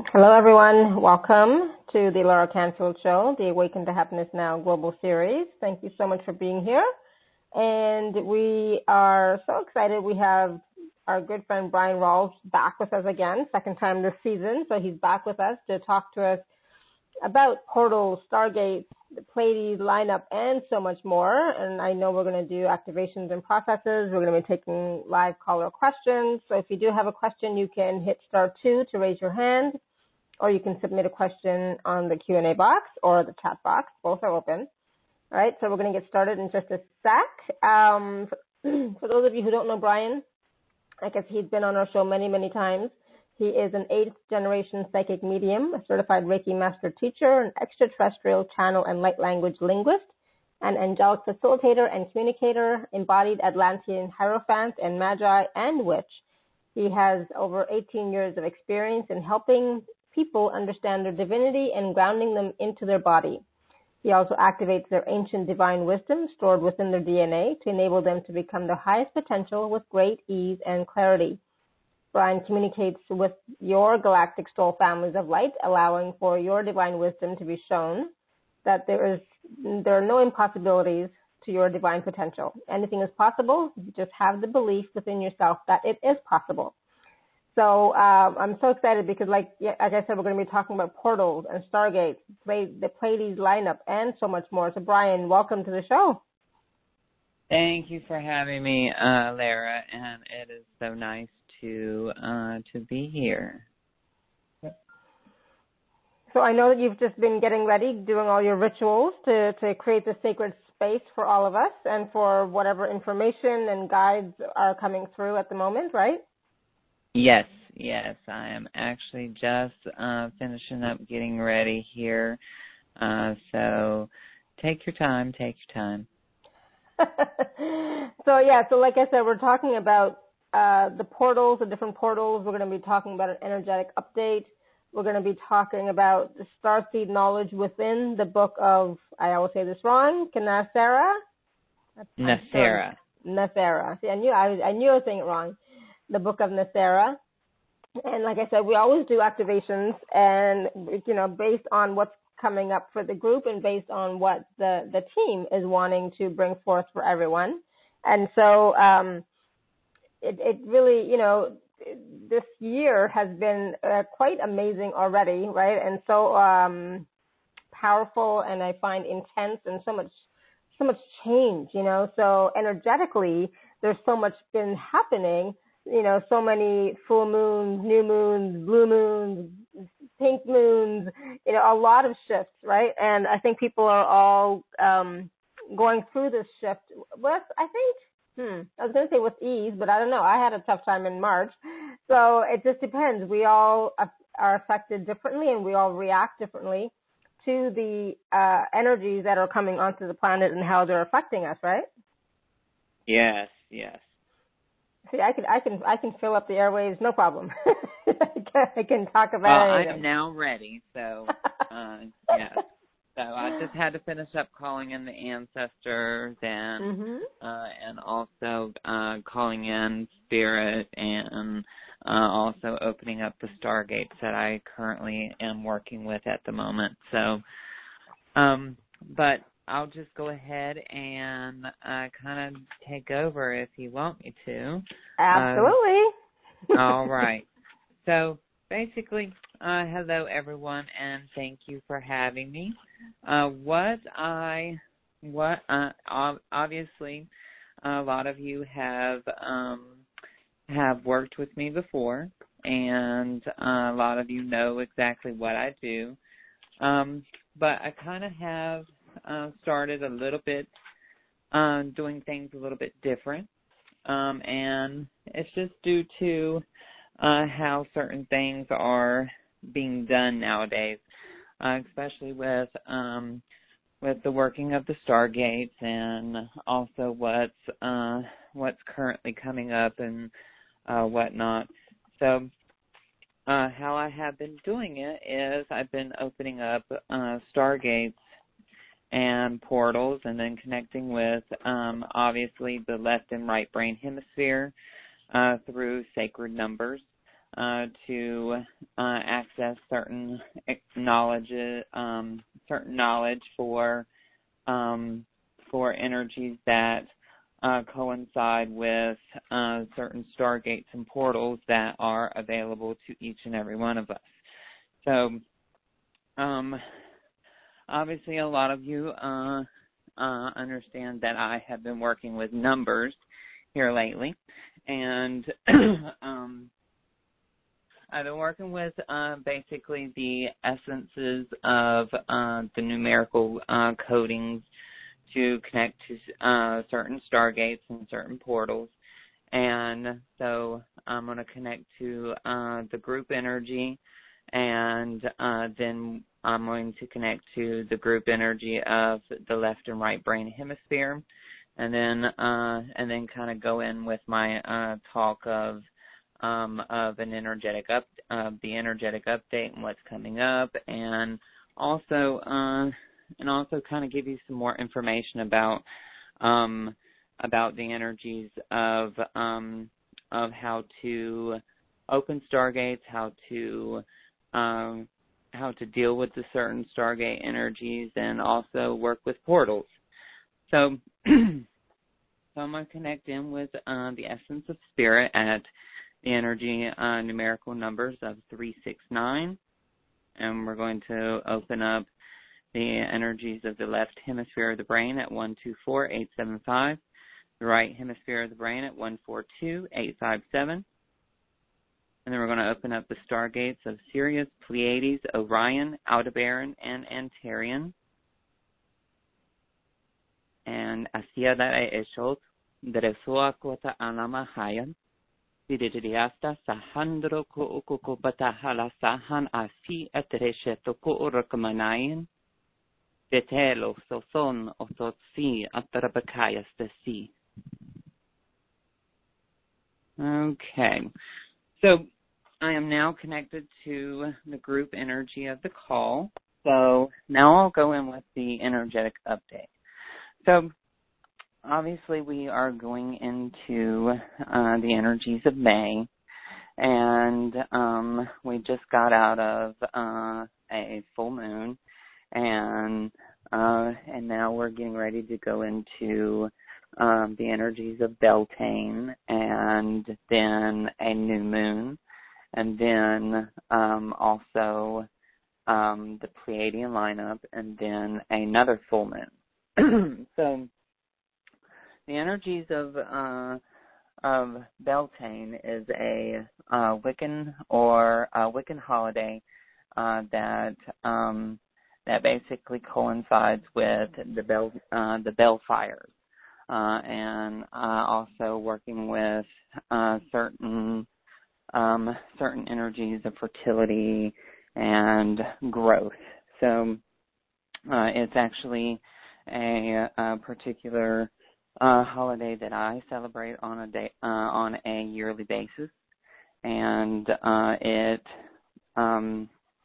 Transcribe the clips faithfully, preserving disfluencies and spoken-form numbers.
Hello, everyone. Welcome to the Laura Canfield Show, the Awaken to Happiness Now Global Series. Thank you so much for being here. And we are so excited. We have our good friend Brian Rawls back with us again, second time this season. So he's back with us to talk to us about portals, stargates, the Pleiades lineup, and so much more. And I know we're going to do activations and processes. We're going to be taking live caller questions. So if you do have a question, you can hit star two to raise your hand, or you can submit a question on the Q and A box or the chat box. Both are open. All right, so we're going to get started in just a sec. Um, for those of you who don't know Brian, I guess he's been on our show many, many times. He is an eighth-generation psychic medium, a certified Reiki master teacher, an extraterrestrial channel and light language linguist, an angelic facilitator and communicator, embodied Atlantean hierophant and magi and witch. He has over eighteen years of experience in helping people understand their divinity and grounding them into their body. He also activates their ancient divine wisdom stored within their D N A to enable them to become their highest potential with great ease and clarity. Brian communicates with your galactic soul families of light, allowing for your divine wisdom to be shown that there is there are no impossibilities to your divine potential. Anything is possible. You just have the belief within yourself that it is possible. So uh, I'm so excited because, like, like I said, we're going to be talking about portals and stargates, play, the Pleiades lineup, and so much more. So, Brian, welcome to the show. Thank you for having me, uh, Lara, and it is so nice to uh, to be here. So I know that you've just been getting ready, doing all your rituals to, to create the sacred space for all of us and for whatever information and guides are coming through at the moment, right? Yes, yes. I am actually just uh, finishing up getting ready here. Uh, so take your time, take your time. so, yeah, so like I said, we're talking about uh, the portals, the different portals. We're going to be talking about an energetic update. We're going to be talking about the starseed knowledge within the book of, I always say this wrong, Nasera? Nasera. Nasera. See, I knew I, I knew I was saying it wrong. The book of Nasera. And like I said, we always do activations, and, you know, based on what's coming up for the group and based on what the, the team is wanting to bring forth for everyone. And so um, it, it really, you know, this year has been uh, quite amazing already, right? And so um, powerful, and I find intense, and so much, so much change, you know. So energetically, there's so much been happening, you know, so many full moons, new moons, blue moons, pink moons, you know, a lot of shifts, right? And I think people are all um, going through this shift with, I think, Hmm. I was going to say with ease, but I don't know. I had a tough time in March. So it just depends. We all are affected differently, and we all react differently to the uh, energies that are coming onto the planet and how they're affecting us, right? Yes, yes. See, I can, I can, I can fill up the airwaves, no problem. I, can, I can talk about well, anything. I'm now ready, so uh, yes. So I just had to finish up calling in the ancestors and mm-hmm. uh, and also uh, calling in spirit and uh, also opening up the stargates that I currently am working with at the moment. So, um, but I'll just go ahead and uh, kind of take over if you want me to. Absolutely. Uh, all right. So basically, uh, hello everyone, and thank you for having me. Uh, what I, what uh, obviously, a lot of you have um, have worked with me before, and uh, a lot of you know exactly what I do. Um, but I kind of have uh, started a little bit uh, doing things a little bit different, um, and it's just due to uh, how certain things are being done nowadays. Uh, especially with um, with the working of the stargates, and also what's uh, what's currently coming up and uh, whatnot. So, uh, how I have been doing it is I've been opening up uh, stargates and portals, and then connecting with um, obviously the left and right brain hemisphere uh, through sacred numbers. uh, to uh, access certain knowledge, um, certain knowledge for um, for energies that uh, coincide with uh, certain stargates and portals that are available to each and every one of us. So, um, obviously, a lot of you uh, uh, understand that I have been working with numbers here lately, and um, I've been working with uh, basically the essences of uh, the numerical uh, codings to connect to uh, certain stargates and certain portals. And so I'm going to connect to uh, the group energy, and uh, then I'm going to connect to the group energy of the left and right brain hemisphere, and then uh, and then kind of go in with my uh, talk of um, of an energetic up of the energetic update and what's coming up, and also uh, and also kind of give you some more information about um, about the energies of um, of how to open stargates, how to um, how to deal with the certain stargate energies, and also work with portals. So, so I'm going to connect in with uh, the essence of spirit at the energy uh, numerical numbers of three six nine, and we're going to open up the energies of the left hemisphere of the brain at one two four eight seven five, the right hemisphere of the brain at one four two eight five seven, and then we're going to open up the stargates of Sirius, Pleiades, Orion, Aldebaran, and Antarian. And Asia Dara Eshot, Dresua Kota Anama Hayan, Didiriasta Sahandro Ko Ukukubata Hala Sahan Asi Atresheto Ko Urkamanayan, Detelo Soson Ototsi Atarabakayas the Sea. Okay. So I am now connected to the group energy of the call. So now I'll go in with the energetic update. So obviously we are going into uh, the energies of May, and um, we just got out of uh, a full moon, and uh, and now we're getting ready to go into um, the energies of Beltane, and then a new moon, and then um, also um, the Pleiadian lineup, and then another full moon. So the energies of uh, of Beltane is a uh, Wiccan or a Wiccan holiday uh, that um, that basically coincides with the bell uh, the Bellfires, uh, and uh, also working with uh, certain um, certain energies of fertility and growth. So uh, it's actually a, a particular uh, holiday that I celebrate on a day uh, on a yearly basis, and uh, it um,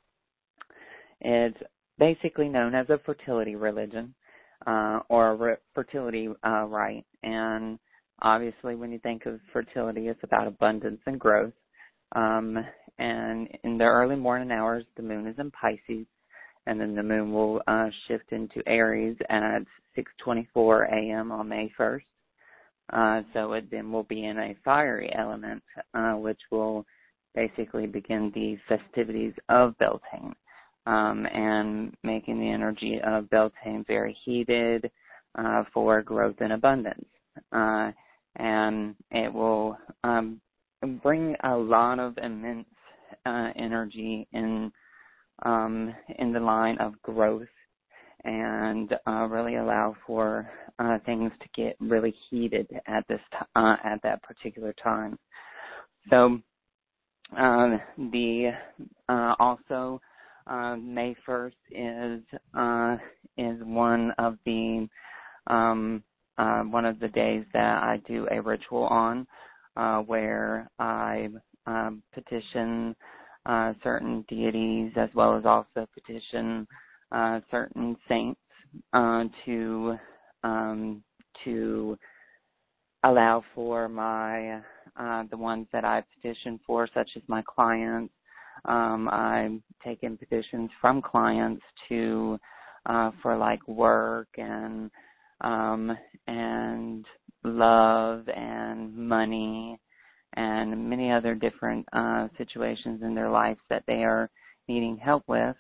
it's basically known as a fertility religion uh, or a re- fertility uh, rite. And obviously, when you think of fertility, it's about abundance and growth. Um, and in the early morning hours, the moon is in Pisces, and then the moon will uh, shift into Aries at six twenty-four a.m. on May first. Uh, so it then will be in a fiery element, uh, which will basically begin the festivities of Beltane, um, and making the energy of Beltane very heated uh, for growth and abundance. Uh, and it will um, bring a lot of immense uh, energy in um, in the line of growth, and uh, really allow for uh, things to get really heated at this t- uh, at that particular time. So uh, the uh, also uh, May first is uh, is one of the um, uh, one of the days that I do a ritual on, uh, where I um, petition Uh, certain deities, as well as also petition uh, certain saints uh, to um, to allow for my uh, the ones that I petition for, such as my clients. Um, I'm taking petitions from clients to uh, for like work and um, and love and money and many other different uh, situations in their lives that they are needing help with.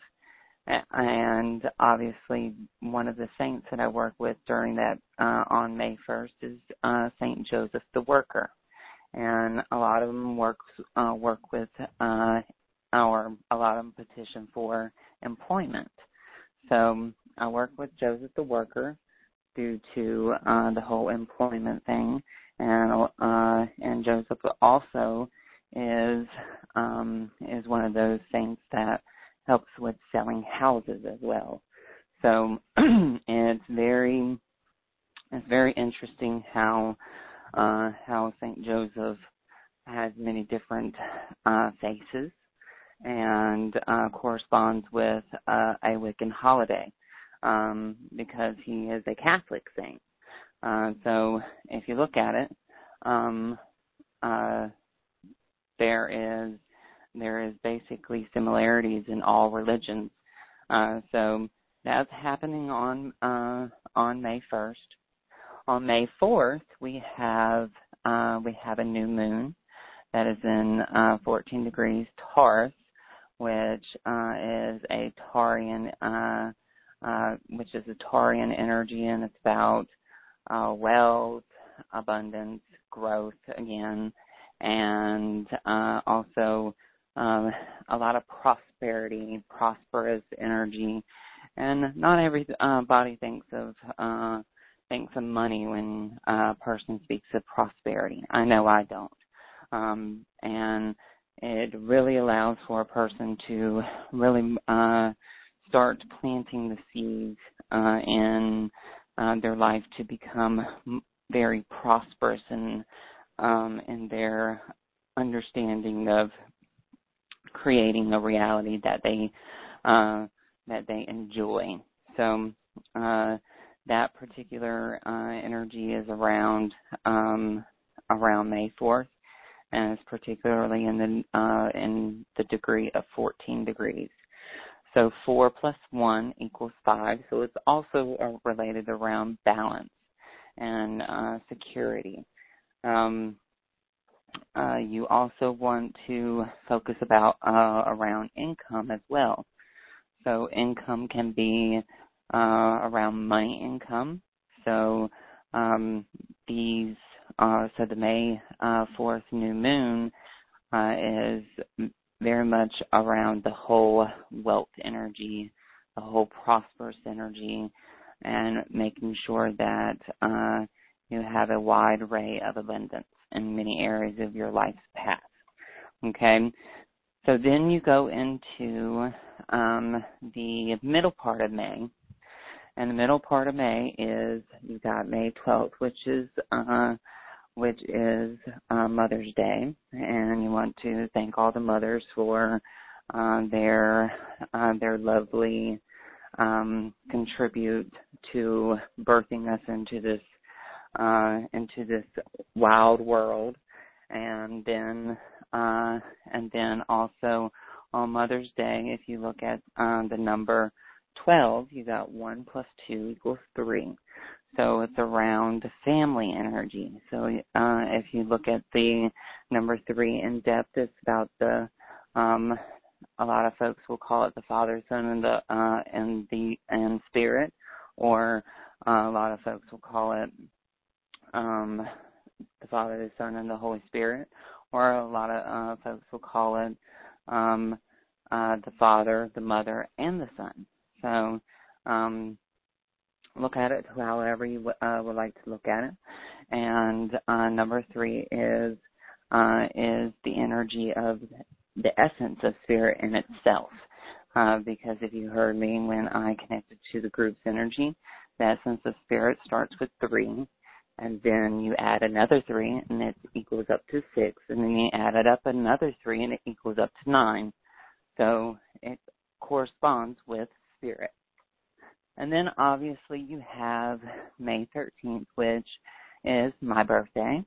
And obviously, one of the saints that I work with during that uh, on May first is uh, Saint Joseph the Worker, and a lot of them work uh, work with uh, our a lot of them petition for employment. So I work with Joseph the Worker due to uh, the whole employment thing, and uh, and Joseph also is um, is one of those saints that helps with selling houses as well. So it's very it's very interesting how uh, how Saint Joseph has many different uh, faces and uh, corresponds with uh, a Wiccan holiday um, because he is a Catholic saint. Uh, so if you look at it, um, uh, there is There is basically similarities in all religions. Uh, so that's happening on uh, on May first. On May fourth, we have uh, we have a new moon that is in uh, fourteen degrees Taurus, which uh, is a Taurian, uh, uh, which is a Taurian energy, and it's about uh, wealth, abundance, growth again, and uh, also Um, a lot of prosperity, prosperous energy, and not everybody thinks of uh, thinks of money when a person speaks of prosperity. I know I don't, um, and it really allows for a person to really uh, start planting the seeds uh, in uh, their life to become very prosperous in um, in their understanding of creating a reality that they uh, that they enjoy. So uh, that particular uh, energy is around um, around May fourth, and it's particularly in the uh, in the degree of fourteen degrees. So four plus one equals five. So it's also uh, related around balance and uh, security. Um, Uh, you also want to focus about uh, around income as well. So income can be uh, around money income. So um, these, uh, so the May uh, fourth new moon uh, is very much around the whole wealth energy, the whole prosperous energy, and making sure that uh, you have a wide array of abundance in many areas of your life's path. Okay, so then you go into um, the middle part of May, and the middle part of May is you've got May twelfth, which is uh, which is uh, Mother's Day, and you want to thank all the mothers for uh, their uh, their lovely um, contribute to birthing us into this uh, into this wild world, and then uh, and then also on Mother's Day, if you look at uh, the number twelve, you got one plus two equals three. So it's around family energy. So uh, if you look at the number three in depth, it's about the, um, a lot of folks will call it the Father, Son, and the uh, and the and Spirit, or uh, a lot of folks will call it um, the Father, the Son, and the Holy Spirit, or a lot of uh, folks will call it um, uh, the Father, the Mother, and the Son. So um, look at it however you uh, would like to look at it. And uh, number three is uh, is the energy of the essence of spirit in itself. Uh, because if you heard me when I connected to the group's energy, the essence of spirit starts with three, and then you add another three, and it equals up to six, and then you add it up another three, and it equals up to nine. So it corresponds with spirit. And then obviously you have May thirteenth, which is my birthday.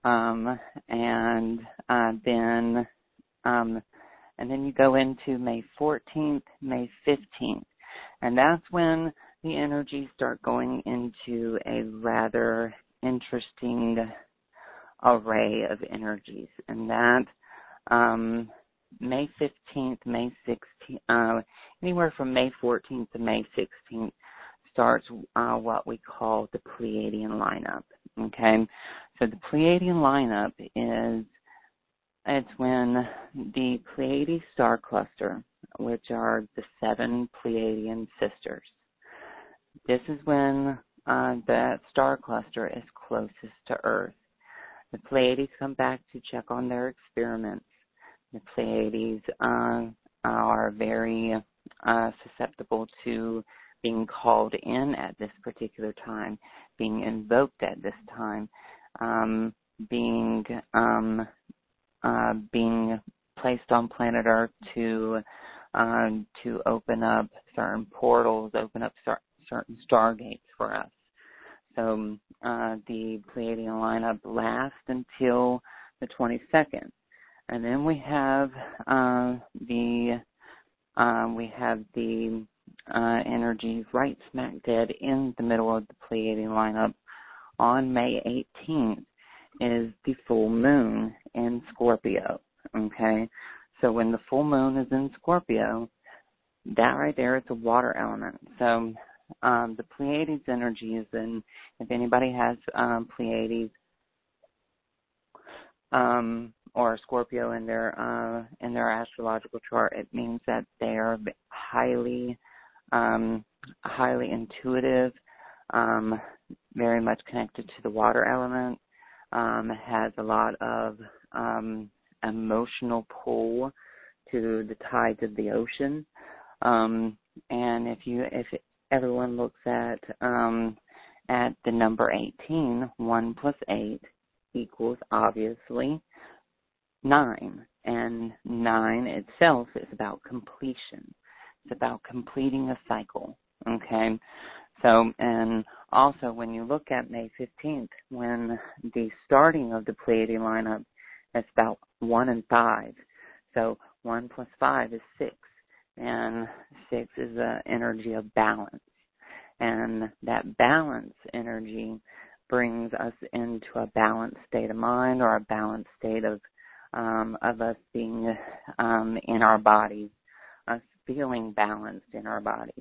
Um, and uh, then um, and then you go into May fourteenth, May fifteenth, and that's when the energies start going into a rather interesting array of energies, and that um, May fifteenth, May sixteenth, uh, anywhere from May fourteenth to May sixteenth starts uh, what we call the Pleiadian lineup. Okay, so the Pleiadian lineup is it's when the Pleiades star cluster, which are the seven Pleiadian sisters. This is when uh, the star cluster is closest to Earth. The Pleiades come back to check on their experiments. The Pleiades uh, are very uh, susceptible to being called in at this particular time, being invoked at this time, um, being um, uh, being placed on planet Earth to um, to open up certain portals, open up cer- certain stargates for us. So uh, the Pleiadian lineup lasts until the twenty-second, and then we have uh, the uh, we have the uh, energy right smack dead in the middle of the Pleiadian lineup on May eighteenth is the full moon in Scorpio. Okay, so when the full moon is in Scorpio, that right there is a water element. So Um, the Pleiades energy is in, if anybody has um, Pleiades um, or Scorpio in their uh, in their astrological chart, it means that they are highly um, highly intuitive, um, very much connected to the water element, um, has a lot of um, emotional pull to the tides of the ocean. Um, and if you if everyone looks at um, at the number eighteen, one plus eight equals obviously nine, and nine itself is about completion. It's about completing a cycle. Okay, so and also when you look at May fifteenth, when the starting of the Pleiadian lineup, it's about one and five. So one plus five is six. And six is the energy of balance. And that balance energy brings us into a balanced state of mind, or a balanced state of um, of us being um, in our bodies, us feeling balanced in our bodies.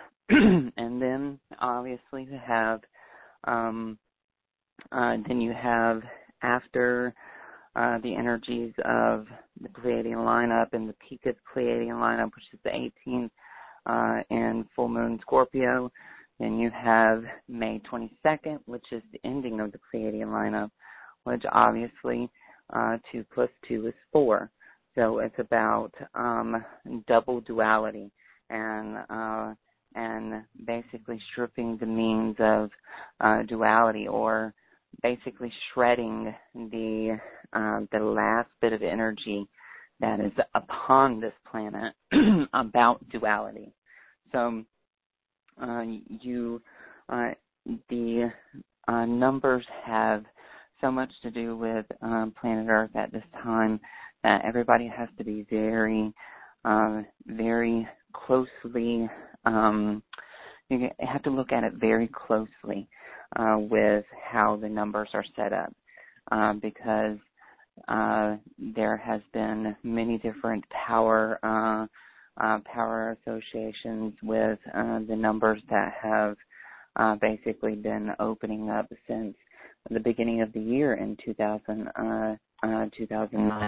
And then obviously you have, um, uh, then you have after Uh, the energies of the Pleiadian lineup and the peak of the Pleiadian lineup, which is the eighteenth, uh, and full moon Scorpio. Then you have May twenty-second, which is the ending of the Pleiadian lineup, which obviously uh, two plus two is four. So it's about um, double duality and uh, and basically stripping the means of uh, duality, or basically shredding the uh, the last bit of energy that is upon this planet about duality. So uh, you uh, the uh, numbers have so much to do with um, planet Earth at this time that everybody has to be very, uh, very closely. Um, you have to look at it very closely uh, with how the numbers are set up, uh, because uh, there has been many different power uh, uh, power associations with uh, the numbers that have uh, basically been opening up since the beginning of the year in two thousand, uh, uh, two thousand nine.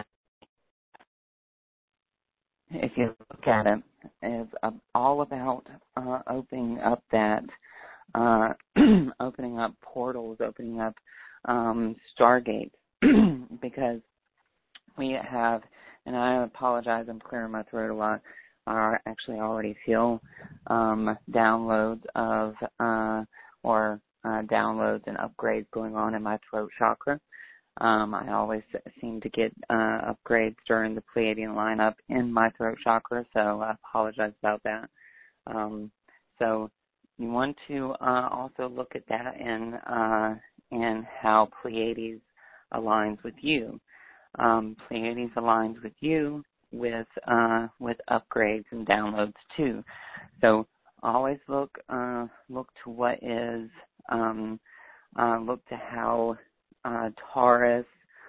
If you look at it, it's all about uh, opening up that, uh, opening up portals, opening up um, stargates, because we have, and I apologize, I'm clearing my throat a lot, I actually already feel um, downloads of, uh, or uh, downloads and upgrades going on in my throat chakra. Um, I always seem to get uh, upgrades during the Pleiadian lineup in my throat chakra, so I apologize about that. Um, so you want to uh, also look at that and uh, and how Pleiades aligns with you. Um, Pleiades aligns with you with uh, with upgrades and downloads too. So always look uh, look to what is um, uh, look to how uh, Taurus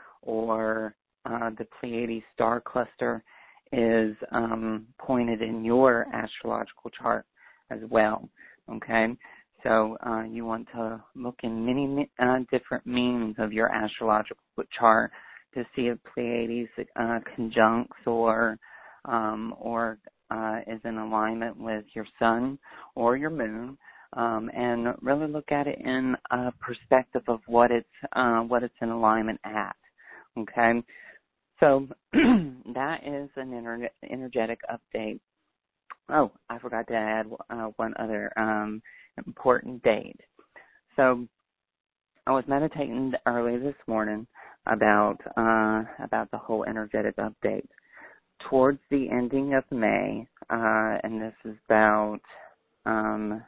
or uh, the Pleiades star cluster is um, pointed in your astrological chart as well. Okay, so uh, you want to look in many uh, different meanings of your astrological chart to see if Pleiades uh, conjuncts or um, or uh, is in alignment with your sun or your moon, um, and really look at it in a perspective of what it's uh, what it's in alignment at. Okay, so that is an ener- energetic update. Oh, I forgot to add uh, one other um, important date. So I was meditating early this morning about uh, about the whole energetic update. Towards the ending of May, uh, and this is about, um,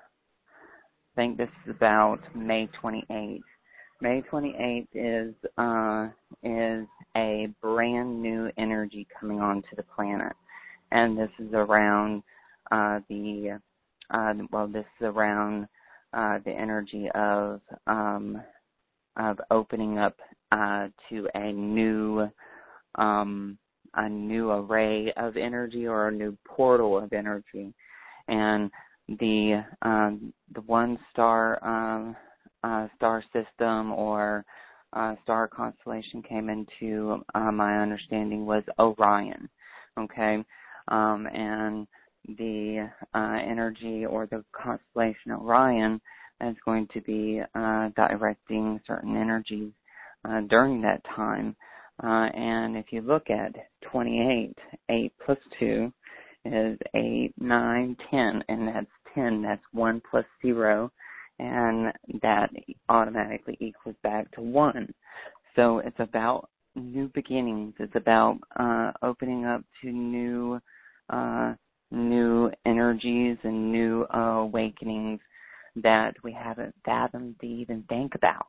I think this is about May twenty-eighth. May twenty-eighth is uh, is a brand new energy coming onto the planet, and this is around uh, the uh, well, this is around uh, the energy of um, of opening up uh, to a new um, a new array of energy or a new portal of energy, and the um, the one star um, uh, star system or uh, star constellation came into uh, my understanding was Orion. Okay, um, and the uh, energy or the constellation Orion is going to be uh, directing certain energies uh, during that time. Uh, and if you look at twenty-eight, eight plus two is eight, nine, ten, and that's ten. That's one plus zero, and that automatically equals back to one. So it's about new beginnings. It's about uh, opening up to new, uh, new energies and new uh, awakenings that we haven't fathomed to even think about.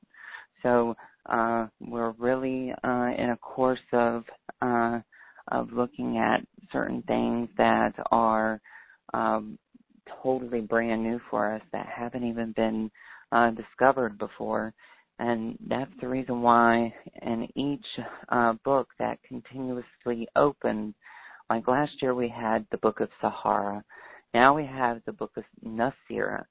So uh, we're really uh, in a course of uh, of looking at certain things that are um, totally brand new for us, that haven't even been uh, discovered before. And that's the reason why in each uh, book that continuously opens, like last year we had the Book of Sahara. Now we have the Book of Nasira,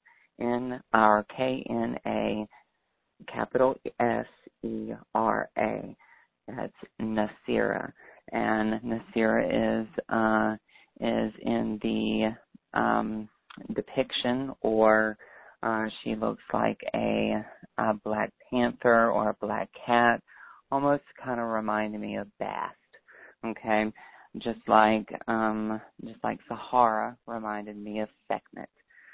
N R K N A, capital S E R A. That's Nasira. And Nasira is uh, is in the um, depiction, or uh, she looks like a, a Black Panther or a black cat, almost kind of reminding me of Bast. Okay, just like um, just like Sahara reminded me of Sekhmet.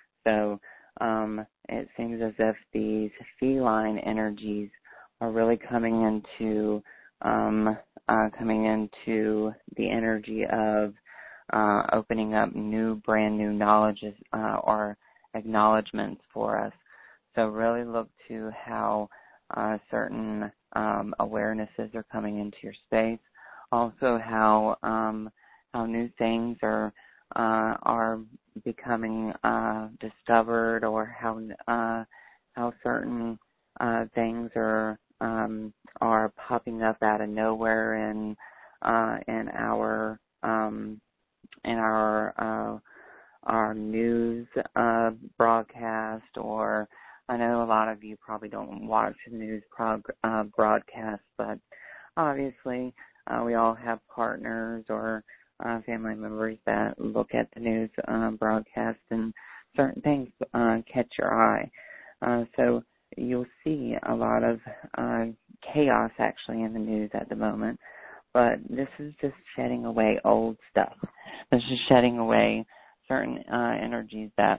So um, it seems as if these feline energies are really coming into um, uh, coming into the energy of uh, opening up new, brand new knowledges uh, or acknowledgments for us. So really look to how uh, certain um, awarenesses are coming into your space. Also, how um, how new things are uh, are becoming uh, discovered, or how uh, how certain uh, things are um, are popping up out of nowhere in uh, in our um, in our uh, our news uh, broadcast. Or I know a lot of you probably don't watch the news prog- uh, broadcast, but obviously uh, we all have partners or uh, family members that look at the news uh, broadcast, and certain things uh, catch your eye. Uh, so you'll see a lot of uh, chaos actually in the news at the moment, but this is just shedding away old stuff. This is shedding away certain uh, energies that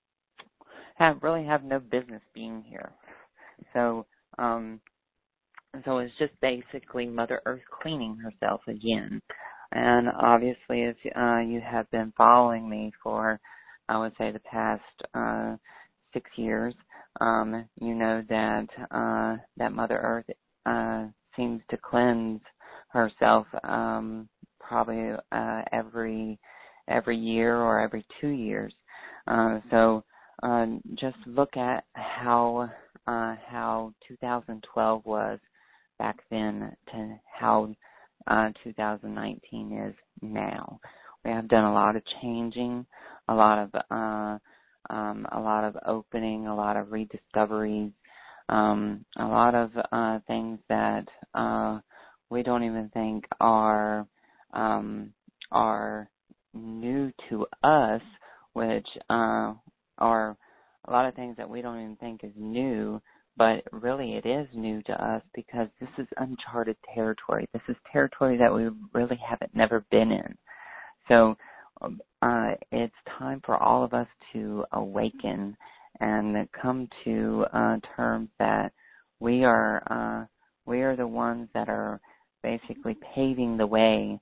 have really have no business being here. So, um, so it's just basically Mother Earth cleaning herself again. And obviously, if uh, you have been following me for, I would say, the past uh, six years, um, you know that uh, that Mother Earth uh, seems to cleanse herself um, probably uh, every every year or every two years. Uh, so uh, just look at how uh, how two thousand twelve was back then to how uh, two thousand nineteen is now. We have done a lot of changing, a lot of uh, um, a lot of opening, a lot of rediscoveries, um, a lot of uh, things that uh, we don't even think are um, are new to us, which uh, are a lot of things that we don't even think is new, but really it is new to us because this is uncharted territory. This is territory that we really haven't never been in. So uh, it's time for all of us to awaken and come to uh, terms that we are uh, we are the ones that are basically paving the way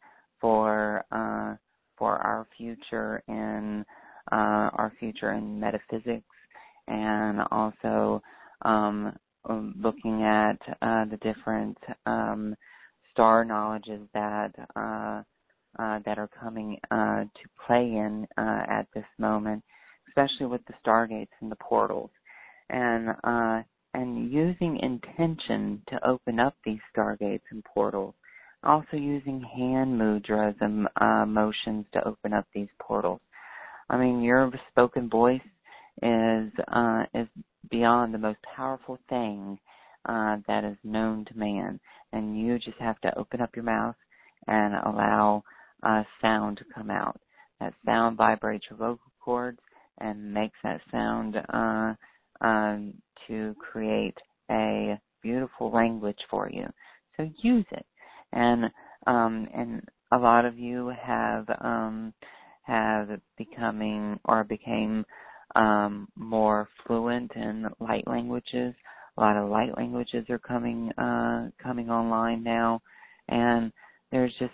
for uh, for our future in uh, our future in metaphysics, and also um, looking at uh, the different um, star knowledges that uh, uh, that are coming uh, to play in uh, at this moment, especially with the stargates and the portals, and uh, and using intention to open up these stargates and portals. Also using hand mudras and uh, motions to open up these portals. I mean, your spoken voice is uh, is beyond the most powerful thing uh, that is known to man, and you just have to open up your mouth and allow uh, sound to come out. That sound vibrates your vocal cords and makes that sound uh, um, to create a beautiful language for you. So use it. And um, and a lot of you have um, have becoming or became um, more fluent in light languages. A lot of light languages are coming uh, coming online now, and there's just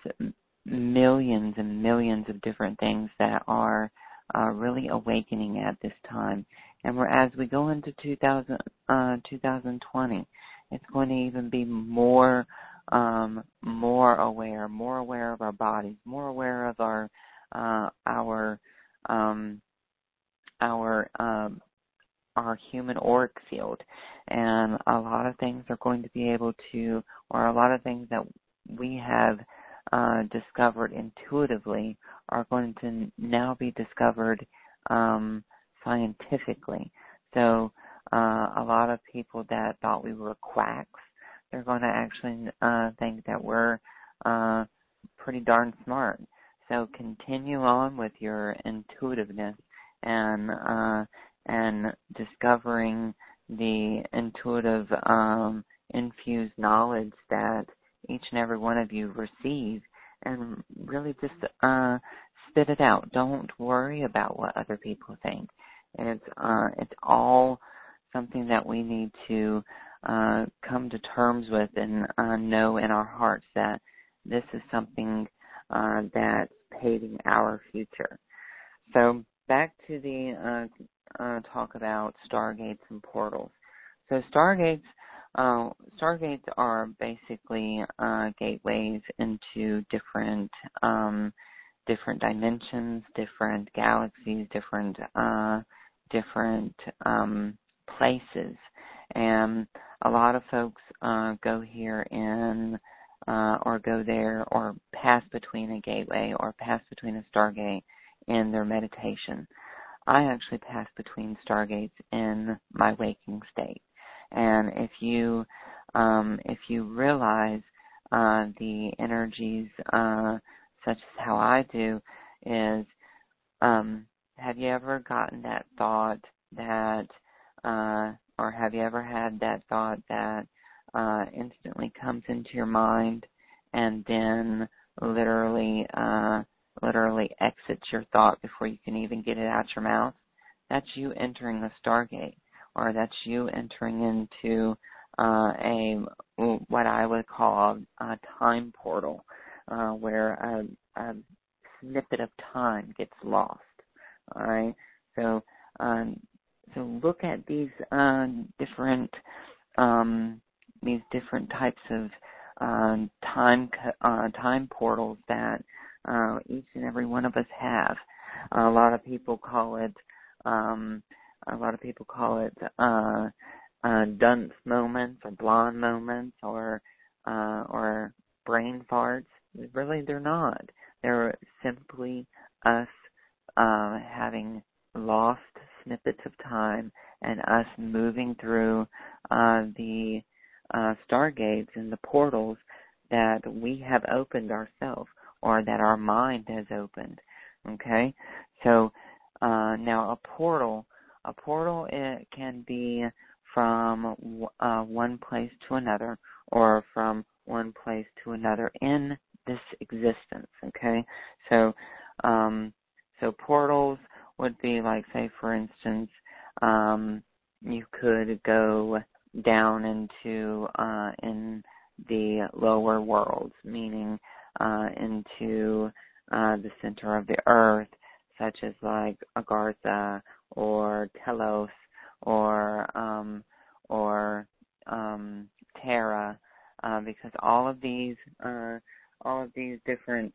millions and millions of different things that are uh, really awakening at this time. And we're, as we go into two thousand, uh, twenty twenty, it's going to even be more. Um, more aware, more aware of our bodies, more aware of our uh, our um, our um, our human auric field, and a lot of things are going to be able to, or a lot of things that we have uh, discovered intuitively are going to now be discovered um, scientifically. So uh, a lot of people that thought we were quacks, they're going to actually uh, think that we're uh, pretty darn smart. So continue on with your intuitiveness and uh, and discovering the intuitive um, infused knowledge that each and every one of you receive, and really just uh, spit it out. Don't worry about what other people think. It's uh, it's all something that we need to Uh, come to terms with and uh, know in our hearts that this is something uh, that's paving our future. So back to the uh, uh, talk about stargates and portals. So stargates, uh, stargates are basically uh, gateways into different um, different dimensions, different galaxies, different uh, different um, places. And a lot of folks uh, go here in, uh, or go there, or pass between a gateway, or pass between a stargate in their meditation. I actually pass between stargates in my waking state. And if you, um, if you realize uh, the energies, uh, such as how I do, is, um, have you ever gotten that thought that, uh, or have you ever had that thought that uh, instantly comes into your mind and then literally, uh, literally exits your thought before you can even get it out your mouth? That's you entering a stargate, or that's you entering into uh, a what I would call a time portal, uh, where a, a snippet of time gets lost. All right, so um, so look at these uh, different um, these different types of um, time uh, time portals that uh, each and every one of us have. A lot of people call it um, a lot of people call it uh, uh, dunce moments or blonde moments or uh, or brain farts. Really, they're not. They're simply us uh, having lost snippets of time and us moving through uh, the uh, stargates and the portals that we have opened ourselves or that our mind has opened. Okay? So uh, now a portal, a portal it can be from uh, one place to another or from one place to another in this existence. Okay? So um, so portals would be like, say, for instance, um, you could go down into uh, in the lower worlds, meaning uh, into uh, the center of the earth, such as like Agartha or Telos or um, or um, Terra, uh, because all of these uh, all of these different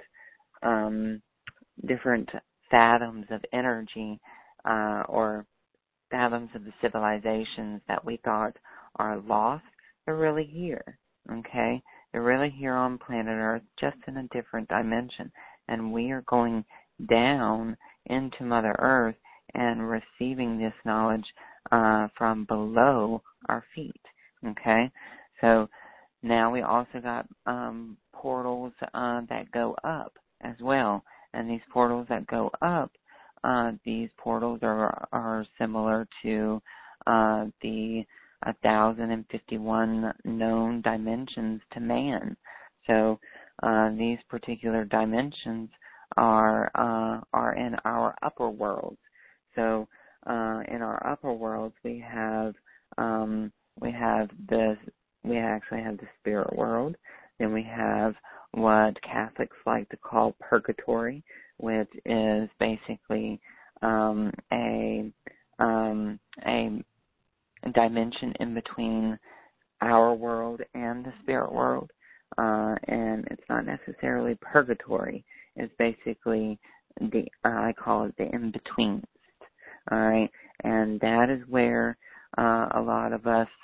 um, different fathoms of energy uh, or fathoms of the civilizations that we thought are lost, they're really here, okay? They're really here on planet Earth, just in a different dimension. And we are going down into Mother Earth and receiving this knowledge uh, from below our feet, okay? So now we also got um, portals uh, that go up as well. And these portals that go up, uh, these portals are are similar to uh, the one thousand fifty-one known dimensions to man. So uh, these particular dimensions are uh, are in our upper worlds. So uh, in our upper worlds, we have um, we have the we actually have the spirit world. Then we have what Catholics like to call purgatory, which is basically um, a um, a dimension in between our world and the spirit world, uh, and it's not necessarily purgatory. It's basically the uh, I call it the in-betweens. All right, and that is where uh, a lot of us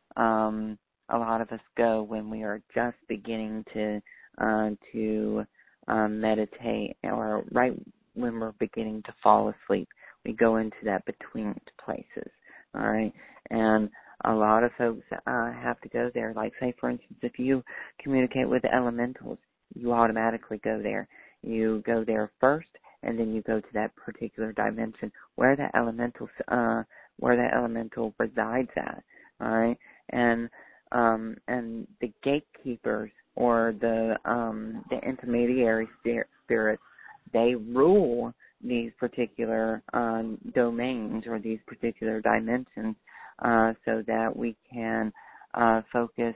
um, a lot of us go when we are just beginning to uh, to um, meditate, or right when we're beginning to fall asleep. We go into that between places. All right, and a lot of folks uh, have to go there. Like, say, for instance, if you communicate with the elementals, you automatically go there. You go there first, and then you go to that particular dimension where that elemental uh, where that elemental resides at. All right, and um, and the gatekeepers or the um, the intermediary spirits, they rule these particular um, domains or these particular dimensions, uh, so that we can uh, focus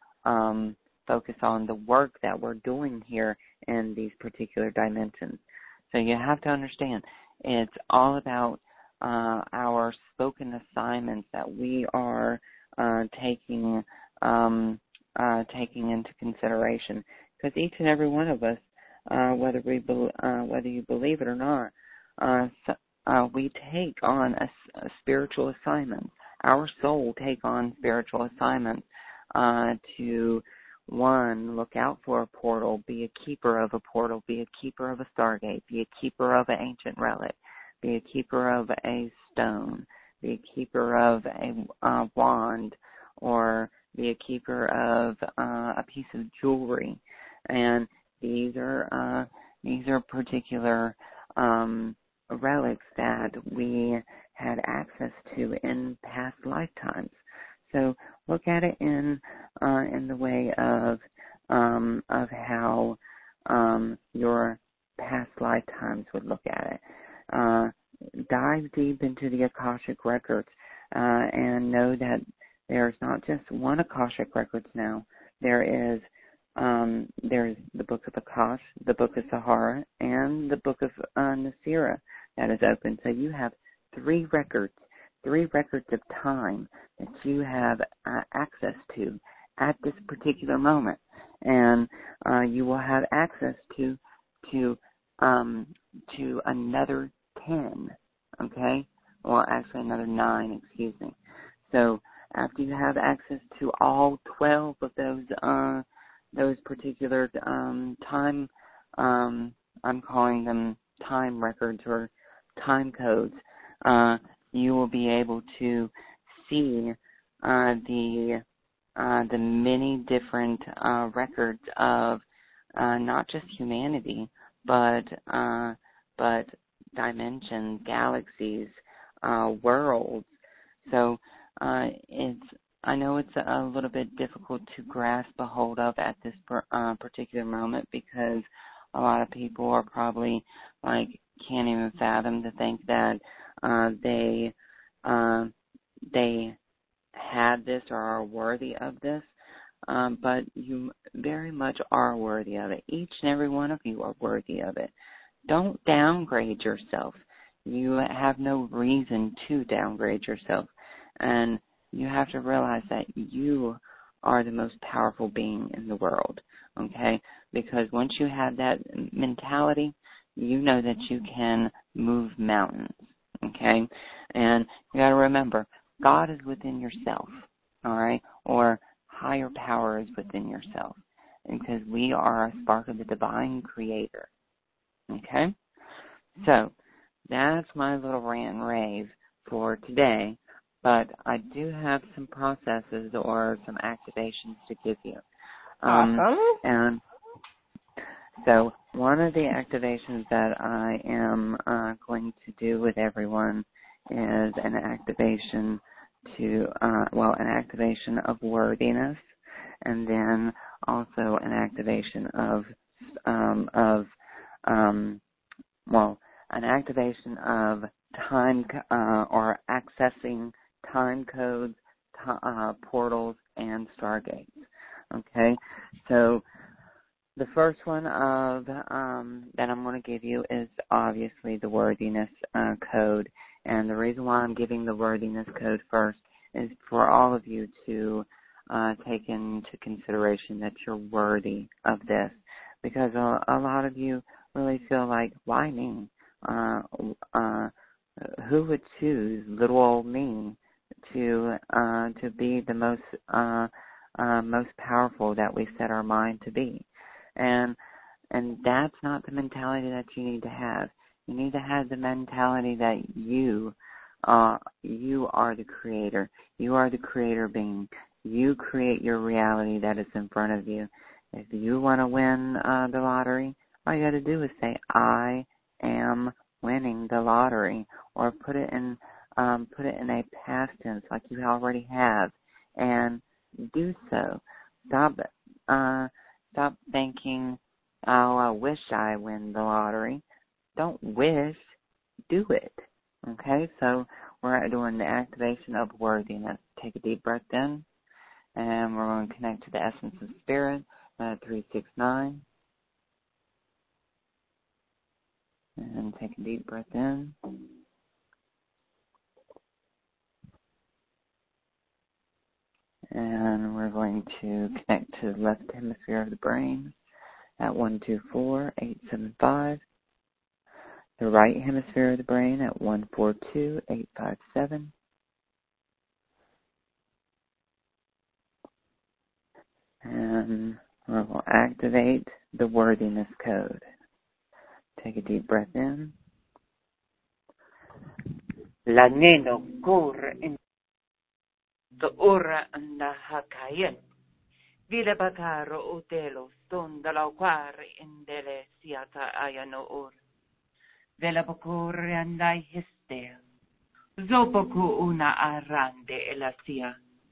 um, focus on the work that we're doing here in these particular dimensions. So you have to understand, it's all about uh, our spoken assignments that we are uh, taking um, uh, taking into consideration, because each and every one of us, uh, whether we be, uh, whether you believe it or not, uh, so, uh, we take on a, a spiritual assignment. Our soul take on spiritual assignments uh, to, one, look out for a portal, be a keeper of a portal, be a keeper of a stargate, be a keeper of an ancient relic, be a keeper of a stone, be a keeper of a uh, wand, or be a keeper of uh, a piece of jewelry. And these are uh, these are particular um, relics that we had access to in past lifetimes. So look at it in uh, in the way of um, of how um, your past lifetimes would look at it. Uh, dive deep into the Akashic records uh, and know that there's not just one Akashic records now. There is um, there's the Book of Akash, the Book of Sahara, and the Book of uh, Nasira that is open. So you have three records, three records of time that you have uh, access to at this particular moment. and uh, you will have access to to um, to another ten. Okay, well, actually another nine. Excuse me. So after you have access to all twelve of those uh, those particular um, time, um, I'm calling them time records or time codes, uh, you will be able to see uh, the uh, the many different uh, records of uh, not just humanity, but uh, but dimensions, galaxies, uh, worlds. So uh, it's I know it's a little bit difficult to grasp a hold of at this uh, particular moment, because a lot of people are probably like can't even fathom to think that uh, they uh, they had this or are worthy of this. Um, but you very much are worthy of it. Each and every one of you are worthy of it. Don't downgrade yourself. You have no reason to downgrade yourself. And you have to realize that you are the most powerful being in the world, okay? Because once you have that mentality, you know that you can move mountains, okay? And you got to remember, God is within yourself, all right? Or higher power is within yourself, because we are a spark of the divine creator, okay? So that's my little rant and rave for today, but I do have some processes or some activations to give you. Um, Awesome. And so one of the activations that I am uh, going to do with everyone is an activation to, uh, well, an activation of worthiness, and then also an activation of, um, of, um, well, an activation of time uh, or accessing time codes, uh, portals, and stargates. Okay, so the first one of um, that I'm going to give you is obviously the worthiness uh, code. And the reason why I'm giving the worthiness code first is for all of you to uh, take into consideration that you're worthy of this. Because a, a lot of you really feel like, why me? Uh, uh, who would choose little old me to uh, to be the most uh, uh, most powerful that we set our mind to be? And and that's not the mentality that you need to have. You need to have the mentality that you uh you are the creator. You are the creator being. You create your reality that is in front of you. If you want to win uh, the lottery, all you got to do is say, I am winning the lottery, or put it in um, put it in a past tense like you already have, and do so. Stop uh, stop thinking, oh, I wish I win the lottery. Don't wish, do it. Okay, so we're doing the activation of worthiness. Take a deep breath in, and we're going to connect to the essence of spirit, uh, three six nine. And take a deep breath in. And we're going to connect to the left hemisphere of the brain at one two four eight seven five. The right hemisphere of the brain at one four two eight five seven. And we'll activate the worthiness code. Take a deep breath in. La neno corre in the ora anda hakayen. Vile bakaro utelo stonda la quare in dele siata ayano or. Vela bakore andai histel. Zopoku una arande elasia.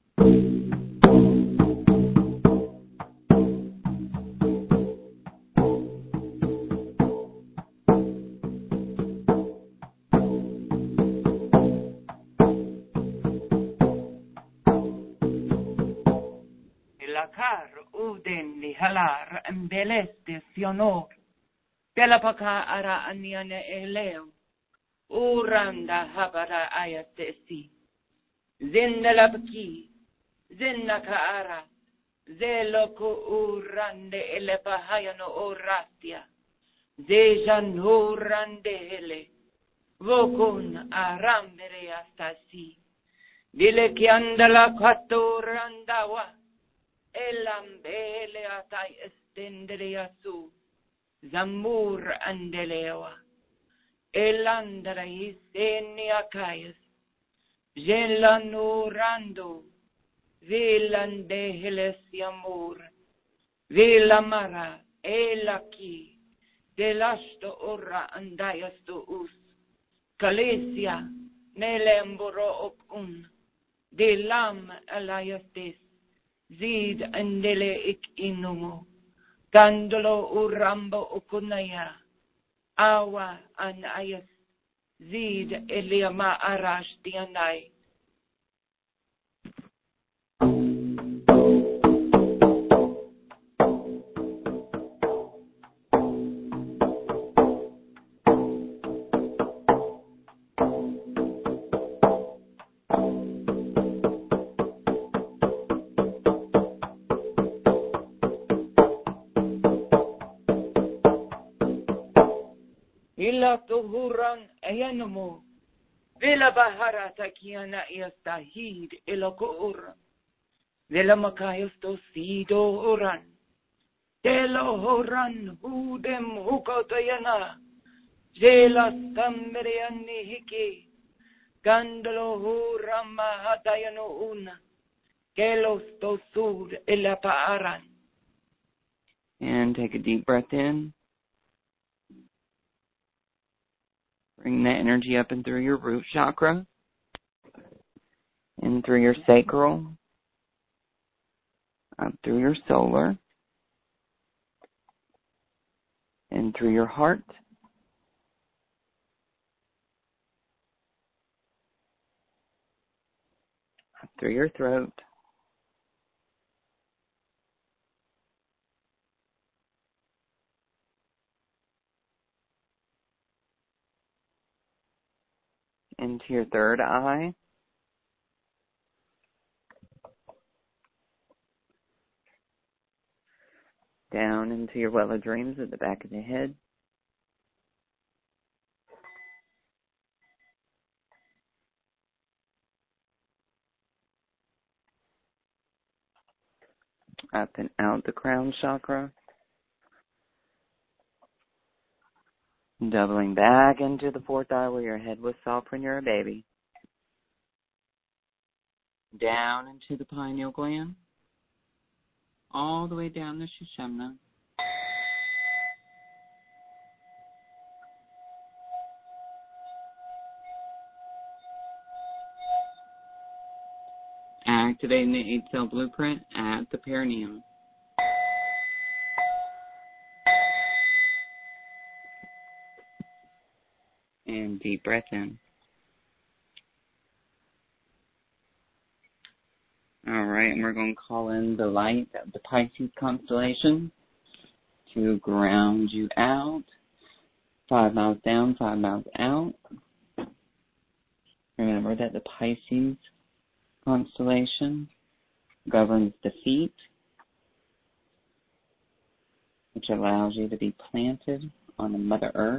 La car uden li halar embeleste fionor. Vela baka ara aniane eleo. Uranda habara ayatesi. Zinna labki. Zinna kaara. Zeloko urande ele bahayano oratia. Dejan urande hele. Vokun arambere astasi. Dile que anda la randawa. Elambele atai estendere asu. Zamur andelewa. Elandra iseni akayas. Jelanurando. Vilandeheles yamur. Vilamara. Elaki. Delasto ora andayasto us. Kalesia. Nelemboro okun. Delam alayastes. Zid andele ik inumo. Kandolo urambo ukunaya. Awa anayas. Zid eliama arash dianay. Ila tuhuran ayanmo. Vela bahara takiana iastahid ilakur. Vela makayos to sido oran. Telo horan hudem hukotayana. Jela stamriani hiki. Gandalo hurama hatayano una. Kelos to sud ilapaaran. And take a deep breath in. Bring that energy up and through your root chakra, and through your sacral, up through your solar, and through your heart, up through your throat, into your third eye, down into your well of dreams at the back of the head, up and out the crown chakra, doubling back into the fourth eye where your head was soft when you were a baby, down into the pineal gland, all the way down the Sushumna, activating the eight-cell blueprint at the perineum. And deep breath in. All right, and we're going to call in the light of the Pisces constellation to ground you out. Five miles down, five miles out. Remember that the Pisces constellation governs the feet, which allows you to be planted on the Mother Earth.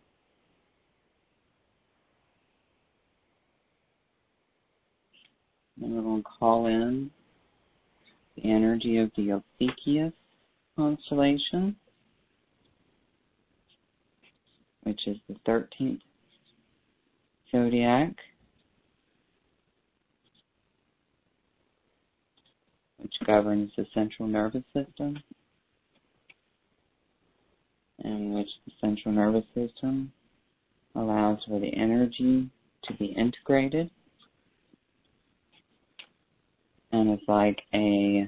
And we're going to call in the energy of the Ophiuchus constellation, which is the thirteenth zodiac, which governs the central nervous system, in which the central nervous system allows for the energy to be integrated. And it's like a,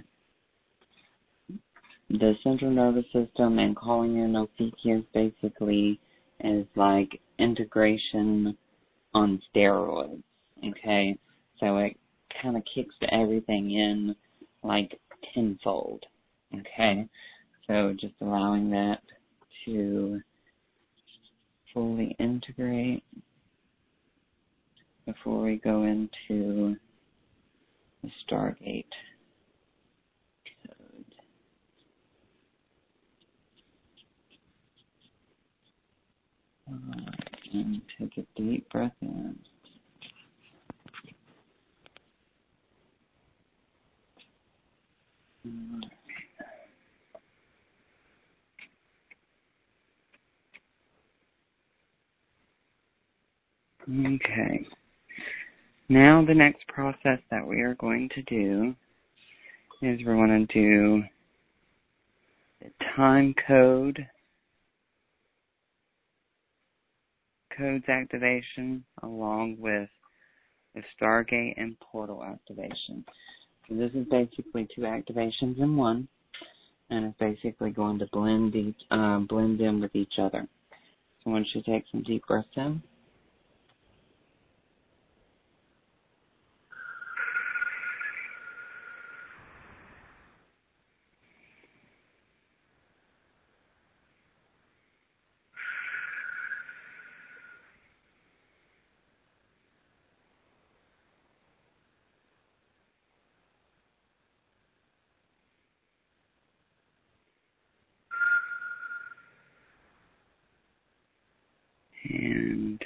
the central nervous system and calling in Ophiuchus basically is like integration on steroids, okay? So it kind of kicks everything in like tenfold, okay? So just allowing that to fully integrate before we go into the Stargate code. All right, and take a deep breath in. All right. Okay. Now the next process that we are going to do is we're going to do the time code, codes activation, along with the Stargate and portal activation. So this is basically two activations in one, and it's basically going to blend each, uh, blend in with each other. So once you take some deep breaths in, and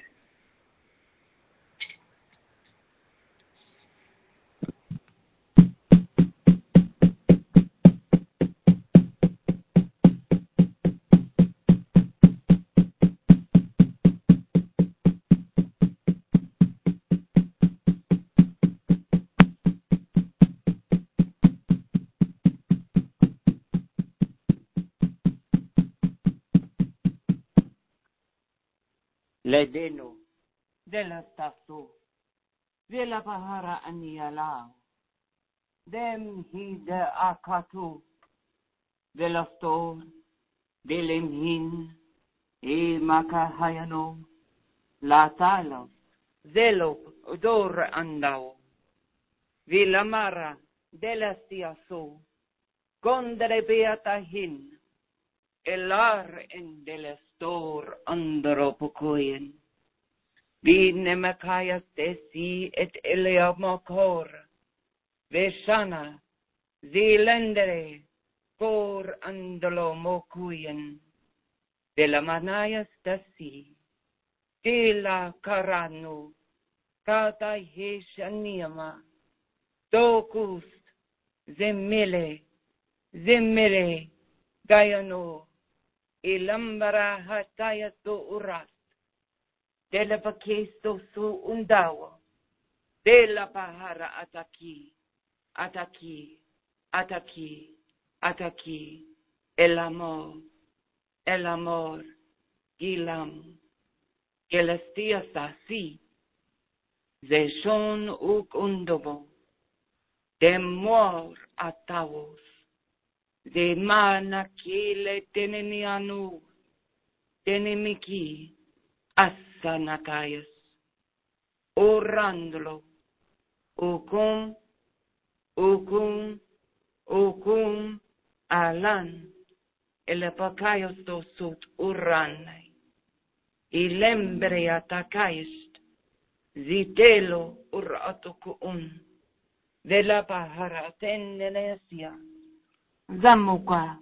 Ledeno, della tasso, della bahara aniala, dem hide akatu, della stor, delemhin, e makahayano, la talo, zelo, odor andao, villa mara, della stiaso, gondere beatahin, elar en della stor andropokoyen. Vi nemakayas desi et eleamokor, veshana, zilendere, kor andolo mokuyen, de la manayas desi, de la karanu, kata heshaniyama, dokust, zemile, zemile, gayano, ilambara hatayas do uras, de la pakesto su undawa, de la bahara ataki, ataki, ataki, ataki, el amor, el amor, gilam, gelestias así, zeshon uk undobo, de mor atavos, de manakile tenenianu, tenemiki, Asanakayas, orándolo, ukum, ukum, ukum, alan, el apacayos dosut uranai, y lembre atacayest, zitelo uratukuun, de la bahara tendenesia, zamuka.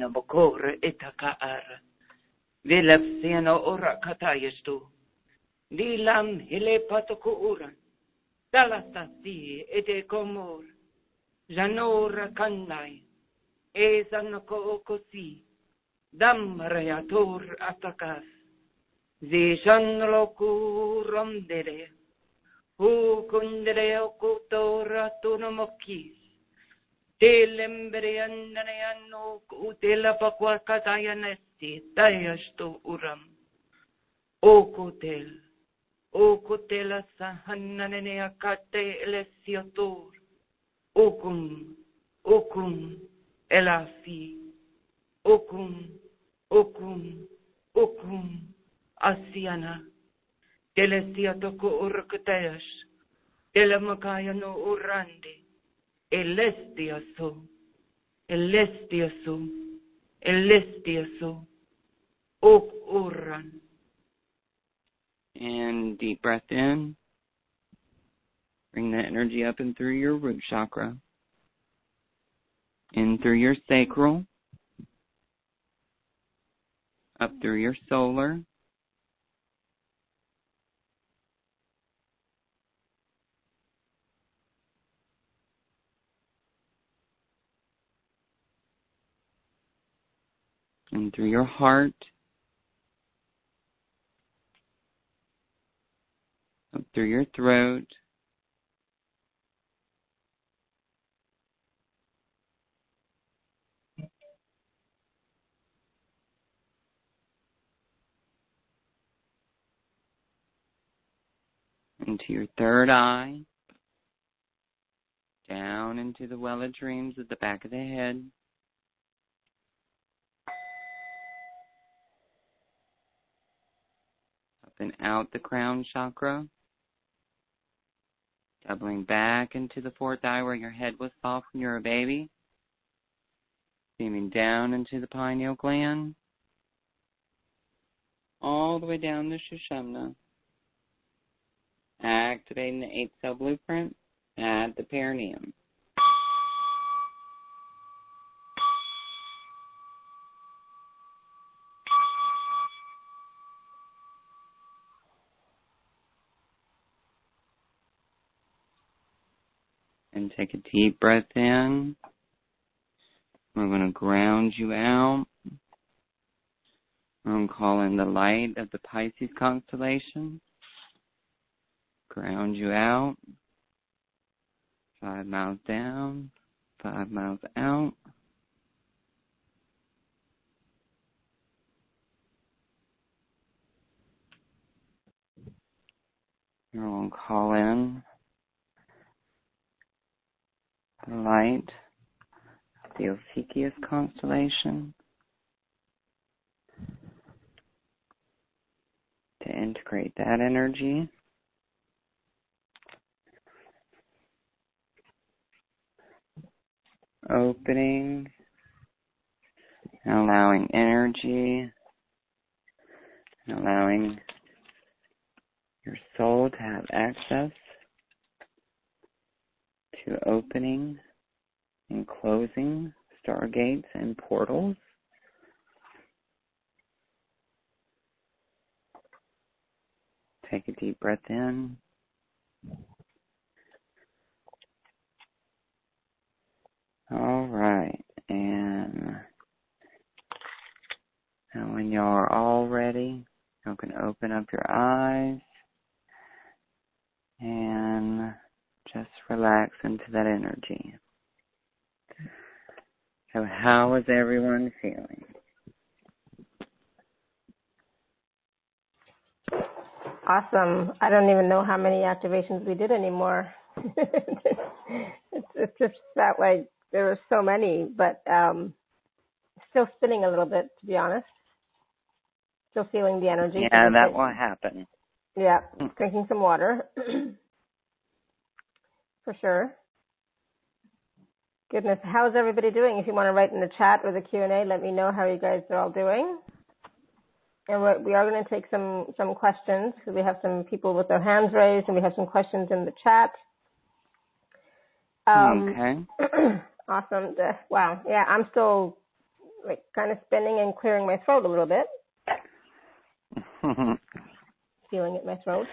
na bokore itakaara. Vilapsiano ora katayastu. Dilam hile patakuuran. Dalasasi ete komor. Janora kanai. Ezanako okosi. Damrayatur atakas. Zishanloku romdere. Hukundere okutora tunamokis. Telembreyanayano utela pakwakatayanesti. Tayastu uram. Okutel. Okutela sahananene akate elesiatur. Okum. Okum. Elafi. Okum. Okum. Okum. Asiana. Telesiatoko urkatayash. Telemakayano urande. Elestiaso. Elestiaso. Elestiaso. Ok uran. And deep breath in. Bring that energy up and through your root chakra. In through your sacral. Up through your solar. And through your heart. Up through your throat. Into your third eye. Down into the well of dreams at the back of the head. Up and out the crown chakra. Doubling back into the fourth eye where your head was soft when you were a baby. Beaming down into the pineal gland. All the way down to Sushumna. Activating the eight cell blueprint at the perineum. And take a deep breath in. We're going to ground you out. We're going to call in the light of the Pisces constellation. Ground you out. Five miles down. Five miles out. We're going to call in the light of the Ophiuchus constellation to integrate that energy. Opening and allowing energy and allowing your soul to have access to opening and closing stargates and portals. Take a deep breath in. All right, and now when you're all ready, you can open up your eyes and just relax into that energy. So how is everyone feeling? Awesome. I don't even know how many activations we did anymore. it's, it just felt like there were so many, but um, still spinning a little bit, to be honest. Still feeling the energy. Yeah, that will happen. Yeah, drinking some water. For sure. Goodness, how is everybody doing? If you want to write in the chat or the Q and A, let me know how you guys are all doing. And we're, we are going to take some, some questions because we have some people with their hands raised and we have some questions in the chat. Um, okay. Awesome. Wow. Yeah, I'm still like kind of spinning and clearing my throat a little bit. Feeling it in my throat.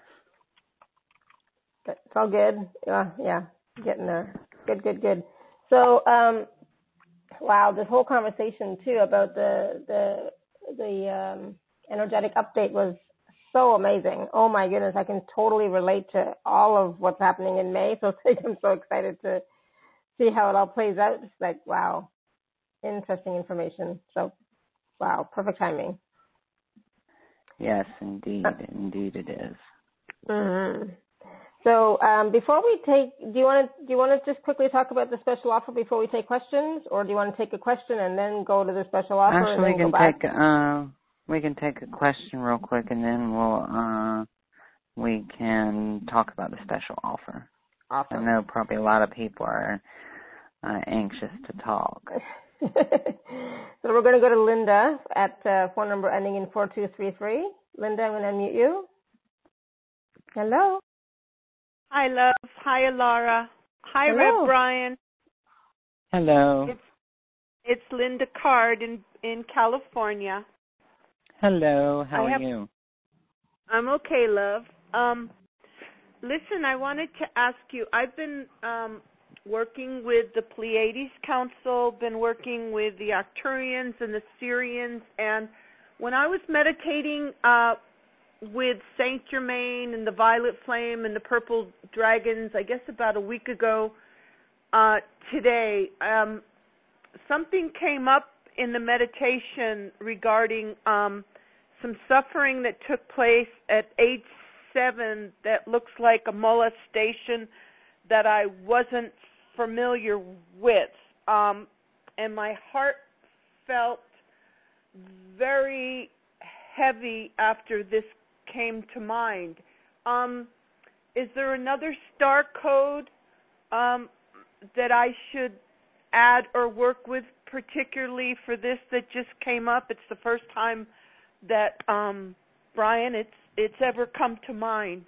But it's all good. Uh, yeah, getting there. Good, good, good. So, um, wow, this whole conversation too about the the the um, energetic update was so amazing. Oh my goodness, I can totally relate to all of what's happening in May. So I'm so excited to see how it all plays out. It's like, wow, interesting information. So, wow, perfect timing. Yes, indeed, indeed it is. Mm-hmm. So um, before we take, do you want to do you want to just quickly talk about the special offer before we take questions, or do you want to take a question and then go to the special offer? Actually, and then we can go back? take uh, we can take a question real quick, and then we'll uh, we can talk about the special offer. Awesome. I know probably a lot of people are uh, anxious to talk. So we're going to go to Linda at uh, phone number ending in four two three three. Linda, I'm going to unmute you. Hello. Hi, love. Hi, Laura. Hi, Hello. Rev Brian. Hello. It's it's Linda Card in in California. Hello. How I are have, you? I'm okay, love. Um, listen, I wanted to ask you. I've been um working with the Pleiades Council, been working with the Arcturians and the Syrians, and when I was meditating uh with Saint Germain and the Violet Flame and the Purple Dragons, I guess about a week ago uh, today, um, something came up in the meditation regarding um, some suffering that took place at age seven that looks like a molestation that I wasn't familiar with. Um, and my heart felt very heavy after this came to mind. Um, is there another star code um, that I should add or work with particularly for this that just came up? It's the first time that, um, Brian, it's it's ever come to mind.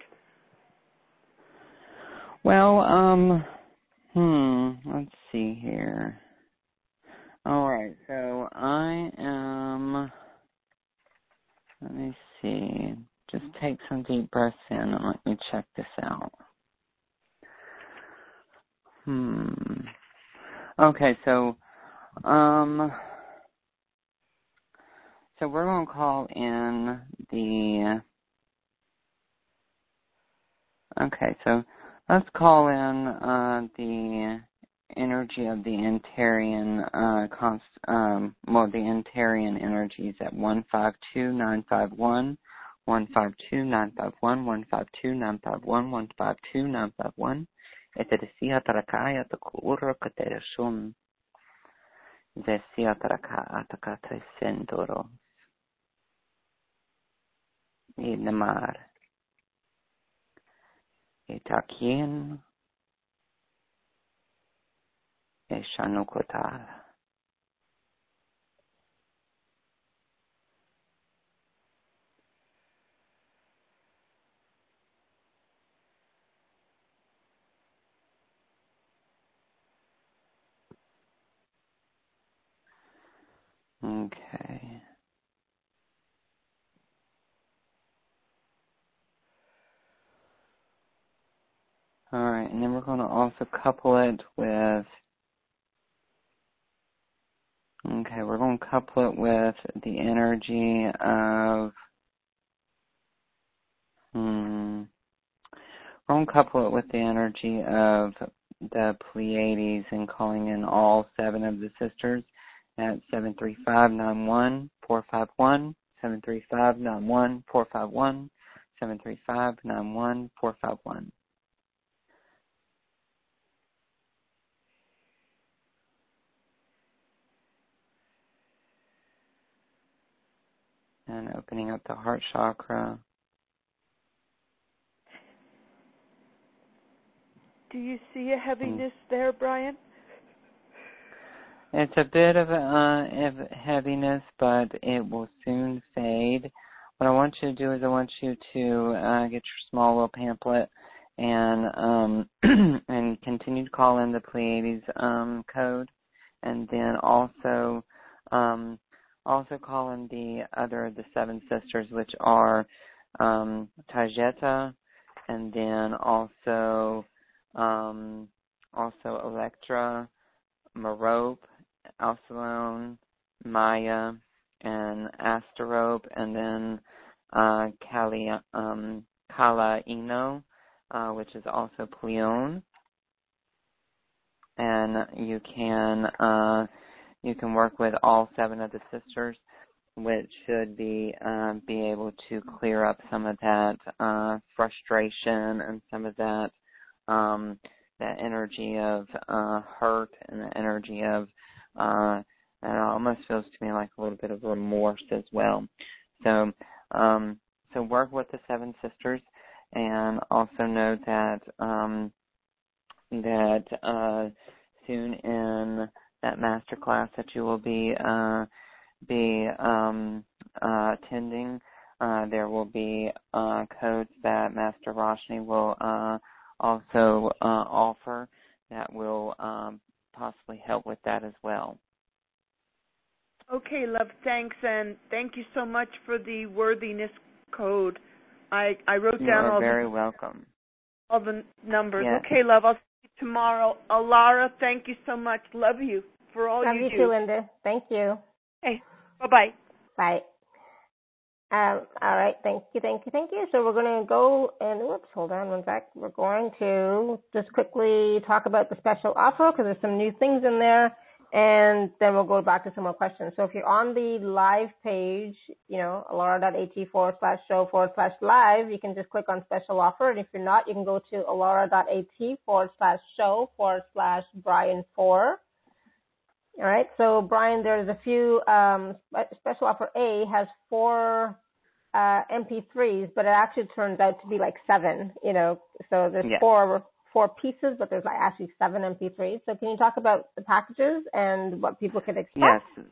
Well, um, hmm, let's see here. All right, so I am, let me see, just take some deep breaths in and let me check this out. Hmm. Okay, so, um, so we're going to call in the, okay, so let's call in uh, the energy of the Antarian, uh, const, um, well, the Antarian energies at one five two nine five one, one five two nine five one, one five two nine five one, one five two nine five one. Eteresia tarakaya takuura katereshun. Zesia taraka ataka tresendoro. Inamar. Itakin. Eshanukotar. Okay. All right, and then we're going to also couple it with, okay, we're going to couple it with the energy of, hmm, we're going to couple it with the energy of the Pleiades and calling in all seven of the sisters at seven three five nine one four five one, seven three five nine one four five one, seven three five nine one four five one. And opening up the heart chakra. Do you see a heaviness there, Brian? It's a bit of a uh, of heaviness, but it will soon fade. What I want you to do is I want you to uh, get your small little pamphlet and um, and continue to call in the Pleiades um, code, and then also um, also calling the other the seven sisters, which are um, Tajeta, and then also um, also Electra, Merope, Alcyon, Maya, and Asterope, and then uh, Kali, um, Kala Ino, uh, which is also Pleione. And you can uh, you can work with all seven of the sisters, which should be uh, be able to clear up some of that uh, frustration and some of that um, that energy of uh, hurt and the energy of uh, and it almost feels to me like a little bit of remorse as well. So um, so work with the seven sisters, and also know that um, that uh, soon in that master class that you will be uh, be um, uh, attending, uh, there will be uh, codes that Master Roshni will uh, also uh, offer that will um, possibly help with that as well. Okay, love, thanks, and thank you so much for the worthiness code. I I wrote You down are all very the welcome. all the numbers. Yes. Okay, love, I'll see you tomorrow. Alara, thank you so much. Love you for all Love you, you do. too, Linda. Thank you. Hey, bye-bye. Bye. Um, all right, thank you, thank you, thank you. So we're going to go and, whoops, hold on one sec. We're going to just quickly talk about the special offer because there's some new things in there, and then we'll go back to some more questions. So if you're on the live page, you know, alara.at forward slash show forward slash live, you can just click on special offer, and if you're not, you can go to alara.at forward slash show forward slash Brian four. All right, so Brian, there's a few, um, special offer A has four uh, M P threes, but it actually turns out to be like seven, you know, so there's yes. four four pieces, but there's like actually seven M P threes. So can you talk about the packages and what people can expect? Yes.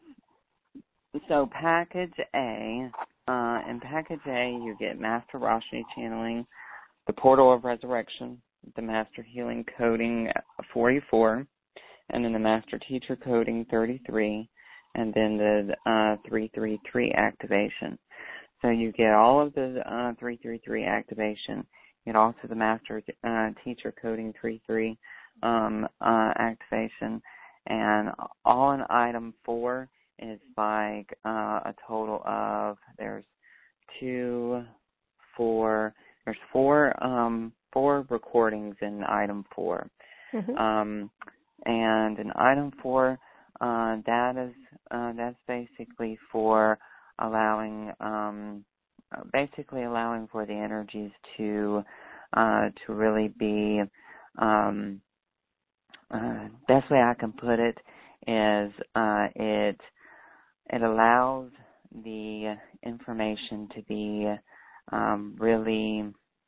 So package A, uh, in package A, you get Master Roshni channeling, the Portal of Resurrection, the Master Healing coding forty-four, and then the Master Teacher coding thirty-three, and then the uh, three three three activation. So you get all of the uh, three three three activation. You get also the Master uh, Teacher coding thirty-three um, uh, activation, and all in item four is like uh, a total of there's two, four. There's four um, four recordings in item four. Mm-hmm. Um, and in item four, uh, that is uh, that's basically for allowing, um, basically allowing for the energies to uh, to really be. Um, uh, best way I can put it is uh, it it allows the information to be um, really.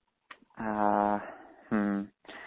Uh, hmm.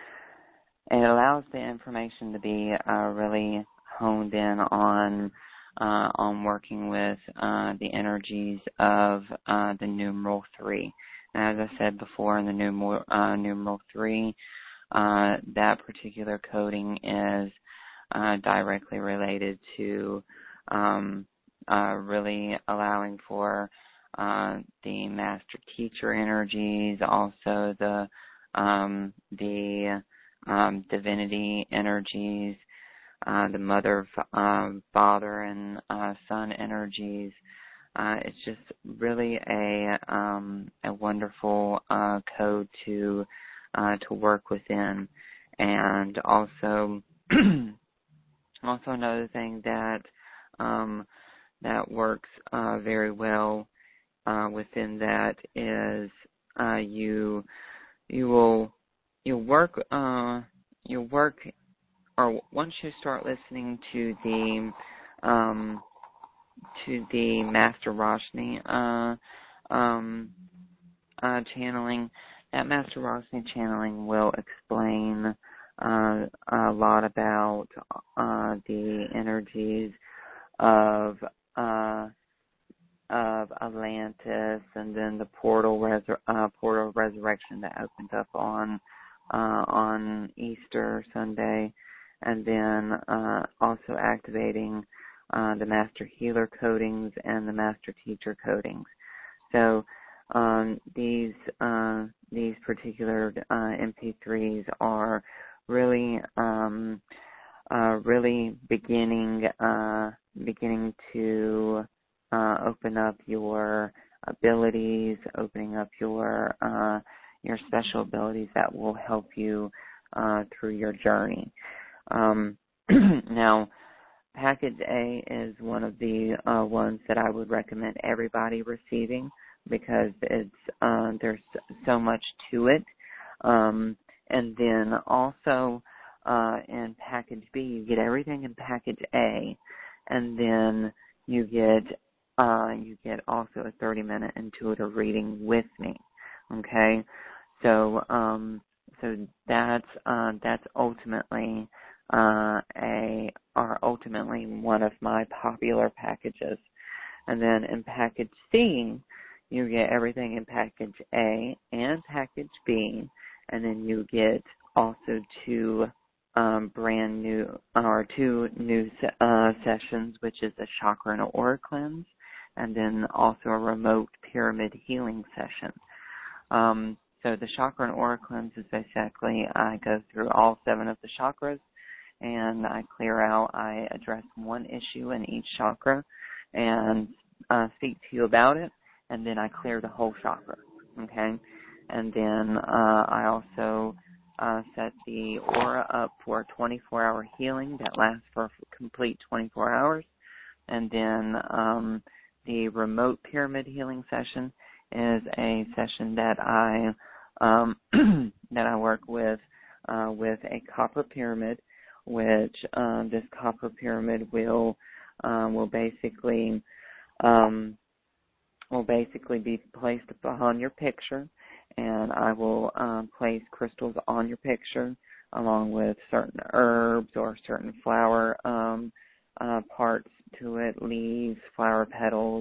It allows the information to be uh, really honed in on uh, on working with uh, the energies of uh, the numeral three. And as I said before, in the numeral, uh, numeral three, uh, that particular coding is uh, directly related to um, uh, really allowing for uh, the master teacher energies, also the um, the Um, divinity energies, uh, the mother, um, father, and uh, son energies. Uh, it's just really a um, a wonderful uh, code to uh, to work within, and also also another thing that um, that works uh, very well uh, within that is uh, you you will. You work, uh, you work, or once you start listening to the, um, to the Master Roshni, uh, um, uh, channeling, that Master Roshni channeling will explain, uh, a lot about, uh, the energies of, uh, of Atlantis, and then the portal, resur- uh, portal of resurrection that opens up on, Uh, on Easter Sunday, and then uh, also activating uh, the Master Healer Codings and the Master Teacher Codings. So um, these uh, these particular uh, M P threes are really um, uh, really beginning uh, beginning to uh, open up your abilities, opening up your uh, your special abilities that will help you uh, through your journey. Um, now, Package A is one of the uh, ones that I would recommend everybody receiving because it's uh, there's so much to it. Um, and then also uh, in Package B, you get everything in Package A, and then you get uh, you get also a thirty-minute intuitive reading with me. Okay, so um, so that's uh, that's ultimately. Uh, a are ultimately one of my popular packages. And then in Package C, you get everything in Package A and Package B, and then you get also two um, brand new, or two new uh, sessions, which is a chakra and aura cleanse, and then also a remote pyramid healing session. Um, so the chakra and aura cleanse is basically I go through all seven of the chakras, and I clear out, I address one issue in each chakra and uh, speak to you about it, and then I clear the whole chakra, okay? And then uh, I also uh, set the aura up for a twenty-four hour healing that lasts for a complete twenty-four hours. And then um, the remote pyramid healing session is a session that I um, that I work with uh, with a copper pyramid, which um, this copper pyramid will um, will basically um, will basically be placed upon your picture, and I will um, place crystals on your picture along with certain herbs or certain flower um, uh, parts to it, leaves, flower petals,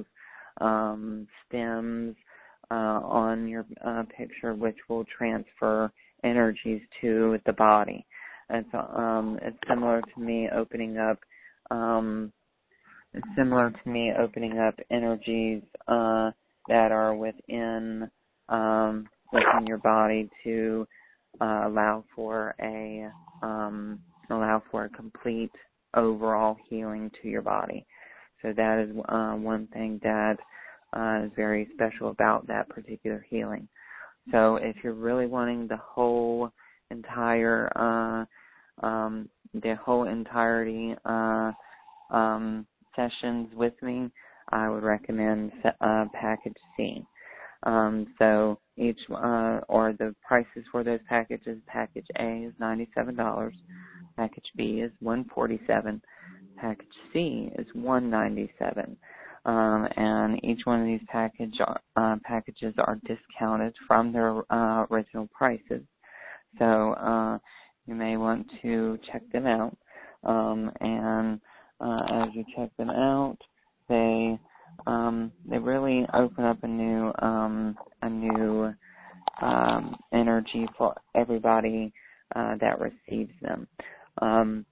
um, stems uh, on your uh, picture, which will transfer energies to the body. It's um it's similar to me opening up um it's similar to me opening up energies uh that are within um within your body to uh, allow for a um allow for a complete overall healing to your body. So that is uh, one thing that uh, is very special about that particular healing. So if you're really wanting the whole entire uh um the whole entirety uh um sessions with me, I would recommend uh Package C. Um so each uh or the prices for those packages, Package A is ninety-seven dollars, Package B is one hundred forty-seven dollars, Package C is one hundred ninety-seven dollars. Um, and each one of these package uh, packages are discounted from their uh, original prices. So uh, you may want to check them out. Um, and uh, as you check them out, they um, they really open up a new um, a new um, energy for everybody uh, that receives them. Um,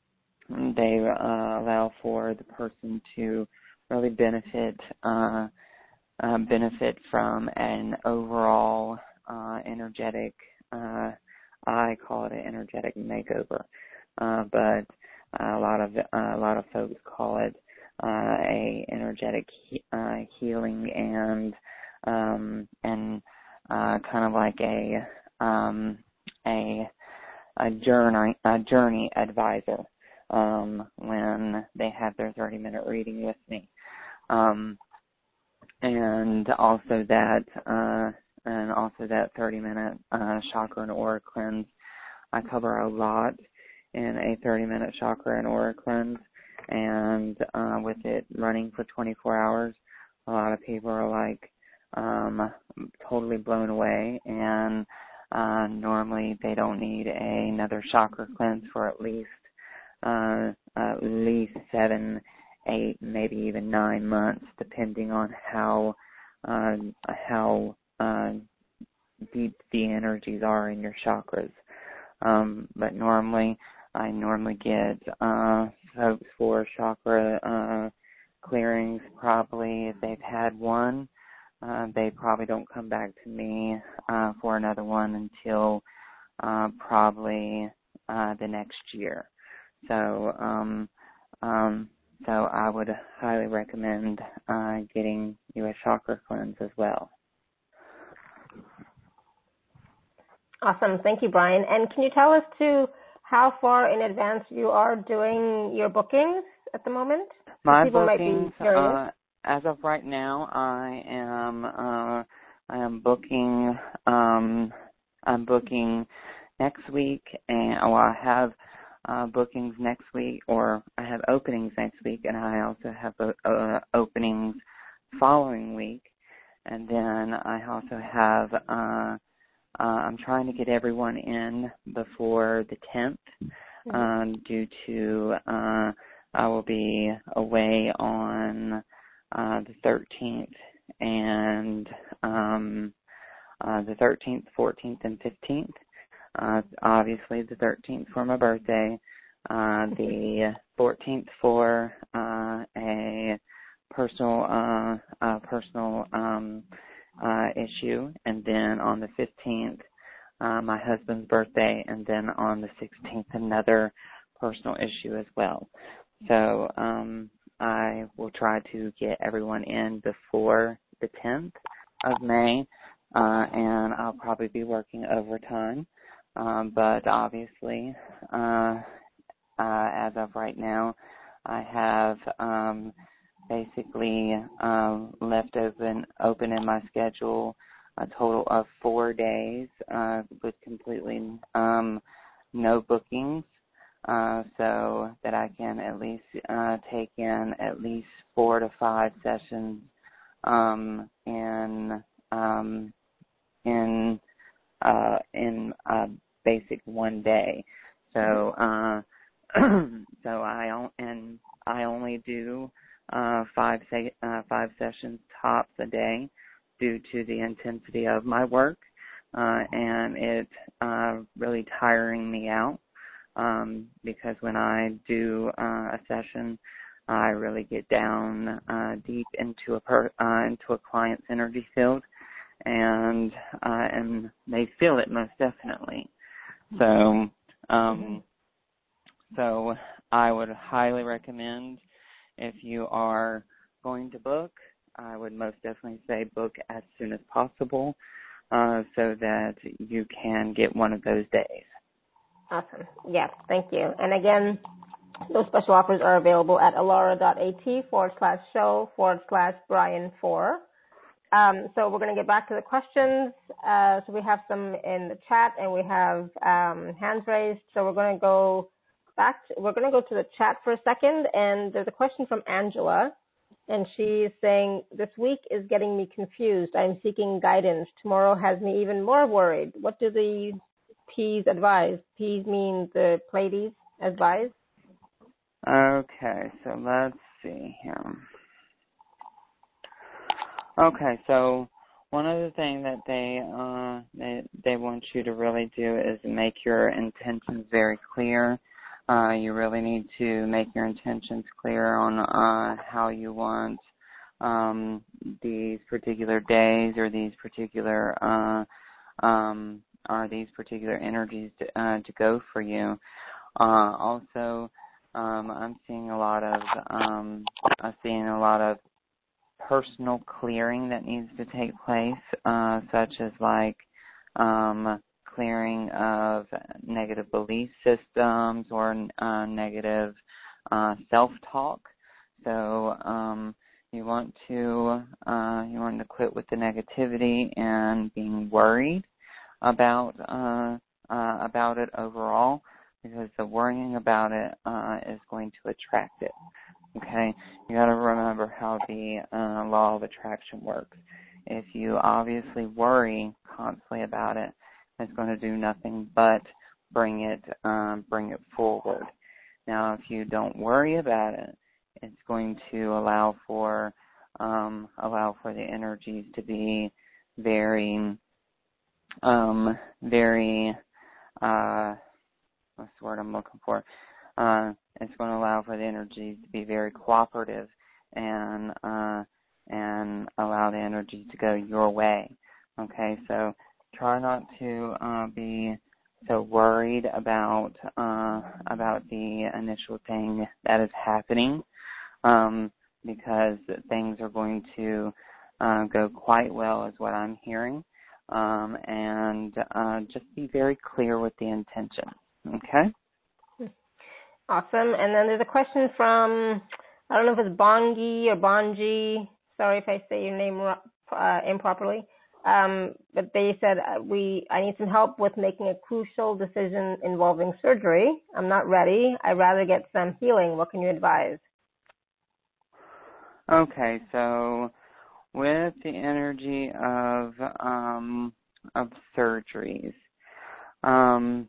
they uh, allow for the person to really benefit uh, uh, benefit from an overall uh, energetic, uh, I call it an energetic makeover, uh, but a lot of uh, a lot of folks call it uh, a energetic he- uh, healing and um, and uh, kind of like a um, a a journey a journey advisor um, when they have their thirty minute reading with me. Um, and also that, uh, and also that thirty minute, uh, chakra and aura cleanse. I cover a lot in a thirty minute chakra and aura cleanse, and, uh, with it running for twenty-four hours, a lot of people are like, um, totally blown away, and, uh, normally they don't need a, another chakra cleanse for at least, uh, at least seven eight, maybe even nine months, depending on how uh, how uh, deep the energies are in your chakras. Um, but normally, I normally get uh, folks for chakra uh, clearings probably if they've had one. Uh, they probably don't come back to me uh, for another one until uh, probably uh, the next year. So, um, um, so I would highly recommend uh, getting you a chakra cleanse as well. Awesome. Thank you, Brian. And can you tell us, too, how far in advance you are doing your bookings at the moment? My People bookings, might be curious. uh, as of right now, I am uh, I am booking um, I'm booking next week, and well, I have uh, bookings next week, or I have openings next week, and I also have uh, openings following week, and then I also have. Uh, Uh, I'm trying to get everyone in before the tenth, mm-hmm. um, due to uh, I will be away on uh, the thirteenth and um, uh, the thirteenth, fourteenth, and fifteenth. Uh, obviously, the thirteenth for my birthday, uh, the fourteenth for uh, a personal, uh, uh, personal. Um, Uh, issue, and then on the fifteenth, uh, my husband's birthday, and then on the sixteenth, another personal issue as well. So um, I will try to get everyone in before the tenth of May, uh, and I'll probably be working overtime. Um, but obviously, uh, uh, as of right now, I have um, basically um, left open open in my schedule a total of four days uh, with completely um, no bookings, uh, so that I can at least uh, take in at least four to five sessions um, in um, in uh, in uh, basic one day. So uh, so I on- and I only do. Uh, five se- uh, five sessions tops a day due to the intensity of my work, uh, and it uh, really tiring me out um, because when I do uh, a session, I really get down uh, deep into a per- uh, into a client's energy field, and uh, and they feel it most definitely. So um, so I would highly recommend. If you are going to book, I would most definitely say book as soon as possible uh, so that you can get one of those days. Awesome. Yes, thank you. And again, those special offers are available at alara.at forward slash show forward slash Brian four. Um, so we're going to get back to the questions. Uh, so we have some in the chat and we have um, hands raised. So we're going to go back. To, we're going to go to the chat for a second. And there's a question from Angela. And she's saying, this week is getting me confused. I'm seeking guidance. Tomorrow has me even more worried. What do the P's advise? P's mean the Pleiades advise? Okay, so let's see here. Okay, so one of the things that they uh they they want you to really do is make your intentions very clear. Uh, you really need to make your intentions clear on uh, how you want um, these particular days or these particular uh, um, or these particular energies to, uh, to go for you. Uh, also, um, I'm seeing a lot of um, I'm seeing a lot of personal clearing that needs to take place, uh, such as like um, clearing of negative belief systems or uh, negative uh, self-talk. So um, you want to uh, you want to quit with the negativity and being worried about uh, uh, about it overall, because the worrying about it uh, is going to attract it. Okay, you got to remember how the uh, law of attraction works. If you obviously worry constantly about it, it's going to do nothing but bring it, um, bring it forward. Now, if you don't worry about it, it's going to allow for, um, allow for the energies to be very, um, very, uh, what's the word I'm looking for? Uh, it's going to allow for the energy to be very cooperative and uh, and allow the energy to go your way. Okay, so try not to uh, be so worried about uh, about the initial thing that is happening, um, because things are going to uh, go quite well, is what I'm hearing. Um, and uh, just be very clear with the intention. Okay? Awesome. And then there's a question from, I don't know if it's Bongi or Bonji. Sorry if I say your name uh, improperly. Um, but they said uh, we I need some help with making a crucial decision involving surgery. I'm not ready. I'd rather get some healing. What can you advise? Okay, so with the energy of um, of surgeries, um,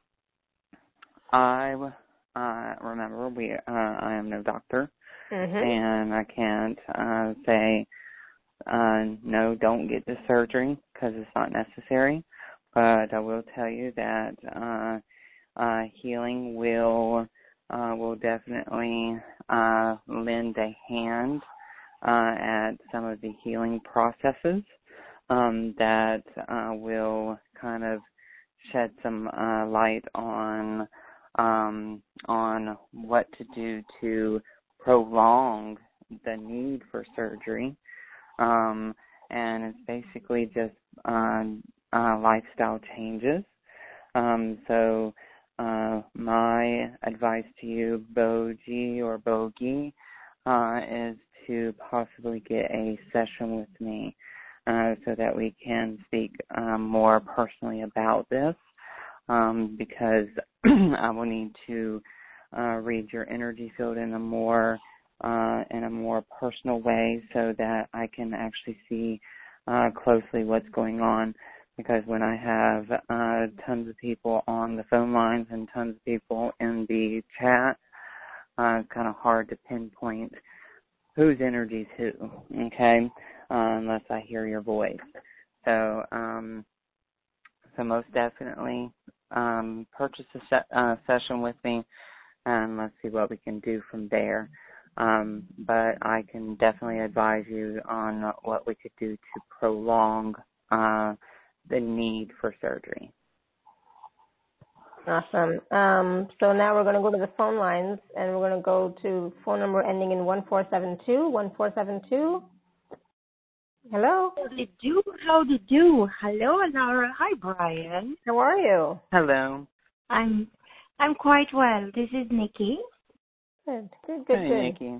I uh, remember we uh, I am no doctor, mm-hmm. and I can't uh, say uh, no, don't get the surgery because it's not necessary. But I will tell you that uh, uh, healing will uh, will definitely uh, lend a hand uh, at some of the healing processes um, that uh, will kind of shed some uh, light on um, on what to do to prolong the need for surgery. Um, and it's basically just uh, uh, lifestyle changes. Um, so uh, my advice to you, Boji or Bogi, uh, is to possibly get a session with me uh, so that we can speak um, more personally about this, um, because I will need to uh, read your energy field in a more uh, in a more personal way so that I can actually see uh, closely what's going on. Because when I have uh, tons of people on the phone lines and tons of people in the chat, uh, it's kind of hard to pinpoint whose energy's who, okay, uh, unless I hear your voice. So, um, so most definitely um, purchase a se- uh, session with me, and let's see what we can do from there. Um, but I can definitely advise you on what we could do to prolong uh, the need for surgery. Awesome. Um, so now we're going to go to the phone lines, and we're going to go to phone number ending in one four seven two. one four seven two. Hello? How do you do? How do you do? Hello, Laura. Hi, Brian. How are you? Hello. I'm I'm quite well. This is Nikki. Good, good, good, hey, good. Nikki.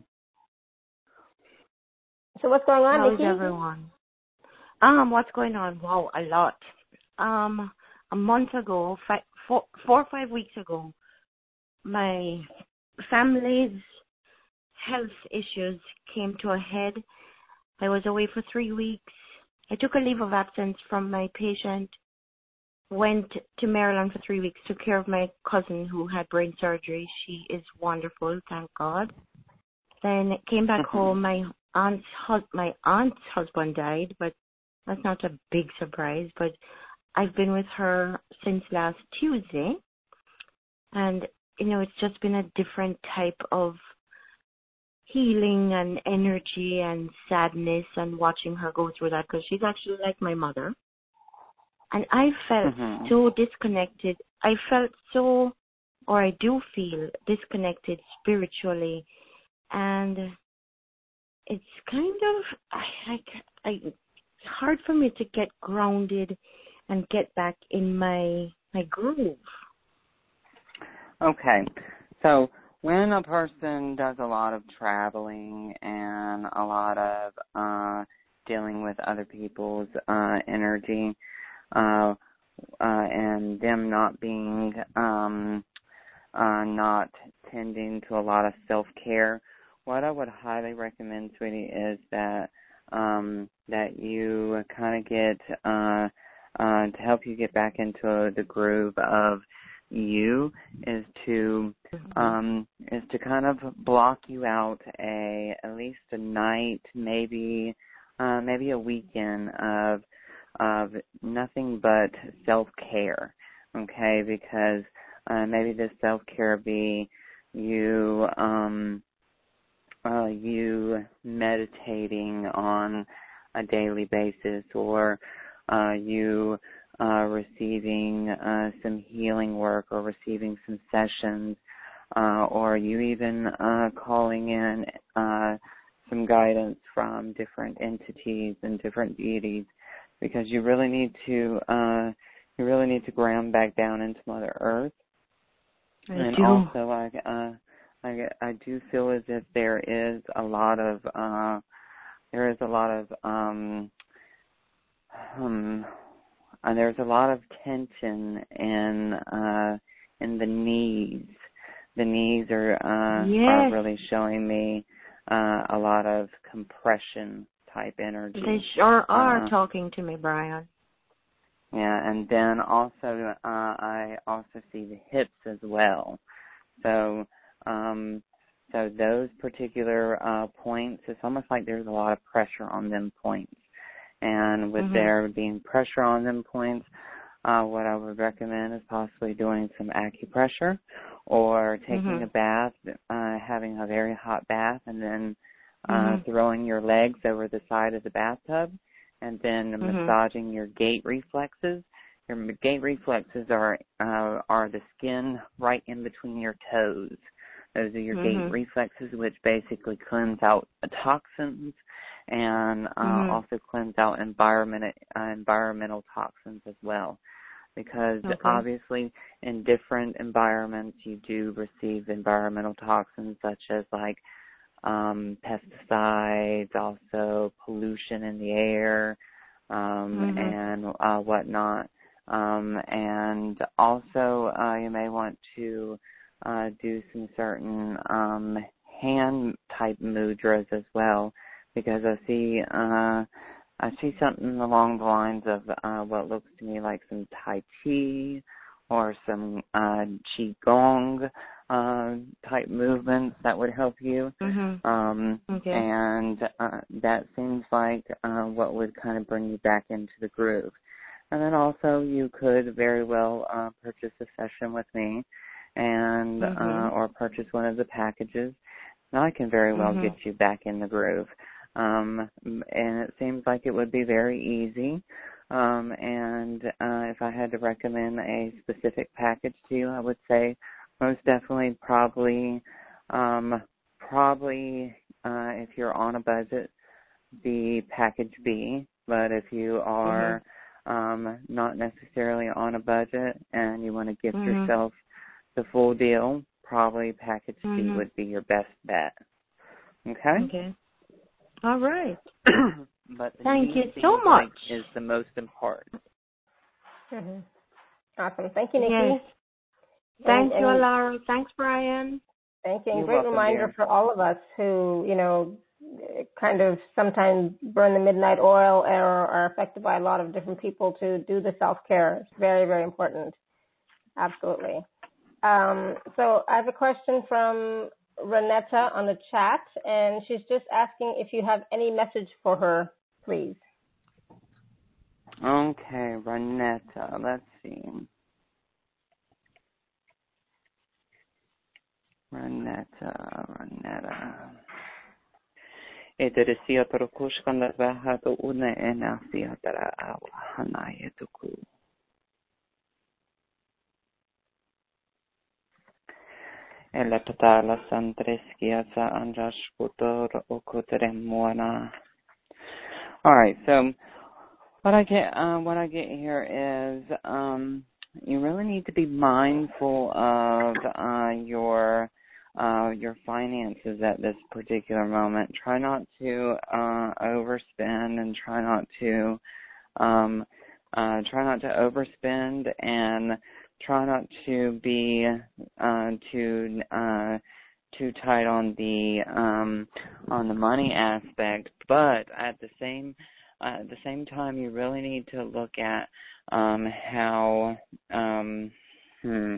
So what's going on, How's Nikki? everyone? Um, what's going on? Wow, a lot. Um, a month ago, five, four, four or five weeks ago, my family's health issues came to a head. I was away for three weeks. I took a leave of absence from my patient, went to Maryland for three weeks, took care of my cousin who had brain surgery. She is wonderful, thank God. Then came back home. My aunt's hus- my aunt's husband died, but that's not a big surprise. But I've been with her since last Tuesday, and you know it's just been a different type of healing and energy and sadness and watching her go through that, because she's actually like my mother. And I felt Mm-hmm. so disconnected. I felt so, or I do feel disconnected spiritually. And it's kind of, I, I, I, it's hard for me to get grounded and get back in my, my groove. Okay. So when a person does a lot of traveling and a lot of uh, dealing with other people's uh, energy, uh, uh, and them not being, um, uh, not tending to a lot of self-care, what I would highly recommend, sweetie, is that um, that you kind of get, uh, uh, to help you get back into the groove of you, is to um, is to kind of block you out a at least a night, maybe uh, maybe a weekend of of nothing but self-care, okay? Because Uh, maybe this self-care be you, um, uh, you meditating on a daily basis, or uh, you uh, receiving uh, some healing work, or receiving some sessions, uh, or you even uh, calling in uh, some guidance from different entities and different deities, because you really need to uh, you really need to ground back down into Mother Earth. I and do. also, I, uh, I I do feel as if there is a lot of uh, there is a lot of um, um and there's a lot of tension in uh, in the knees. The knees are uh, Yes. are really showing me uh, a lot of compression type energy. They sure are uh, talking to me, Brian. Yeah, and then also uh, I also see the hips as well. So, um, so those particular uh, points, it's almost like there's a lot of pressure on them points. And with Mm-hmm. there being pressure on them points, uh, what I would recommend is possibly doing some acupressure, or taking Mm-hmm. a bath, uh, having a very hot bath, and then uh, Mm-hmm. throwing your legs over the side of the bathtub, and then Mm-hmm. massaging your gait reflexes. Your gait reflexes are uh, are the skin right in between your toes. Those are your Mm-hmm. gait reflexes, which basically cleanse out toxins, and uh, Mm-hmm. also cleanse out environment uh, environmental toxins as well. Because Okay. obviously in different environments you do receive environmental toxins, such as like um, pesticides, also pollution in the air, um, Mm-hmm. and uh, whatnot. Um, and also uh, you may want to uh, do some certain um, hand type mudras as well, because I see uh, I see something along the lines of uh, what looks to me like some Tai Chi or some uh, Qigong uh, type movements that would help you. Mm-hmm. Um, Okay. and uh, that seems like uh, what would kind of bring you back into the groove. And then also you could very well uh, purchase a session with me, and Mm-hmm. uh, or purchase one of the packages. And I can very well Mm-hmm. get you back in the groove. Um, and it seems like it would be very easy. Um, and uh, if I had to recommend a specific package to you, I would say most definitely probably, um, probably uh, if you're on a budget, the package B. But if you are um, not necessarily on a budget and you want to gift Mm-hmm. yourself the full deal, probably package C Mm-hmm. would be your best bet. Okay? Okay. All right. But the Thank need you seems so like much. is the most important. Mm-hmm. Awesome. Thank you, Nikki. Yes. Thank and, you, and Alara. Thanks, Brian. Thank you. And You're great welcome, reminder dear. for all of us who, you know, kind of sometimes burn the midnight oil or are affected by a lot of different people to do the self-care. It's very, very important. Absolutely. Um, so I have a question from Renetta on the chat, and she's just asking if you have any message for her, please. Okay, Renetta, let's see. Renetta, Renetta. Ederisia Torokushkanda Vahato Une Enasia Dara Hanayetuku. Ella Patala Santreskia Sa Anjash Kutor Okuteremuana. All right, so what I get, uh, what I get here is, um, you really need to be mindful of uh, your uh, your finances at this particular moment. Try not to uh, overspend, and try not to um, uh, try not to overspend, and try not to be uh, too uh, too tight on the um, on the money aspect. But at the same Uh, at the same time, you really need to look at um, how um, hmm,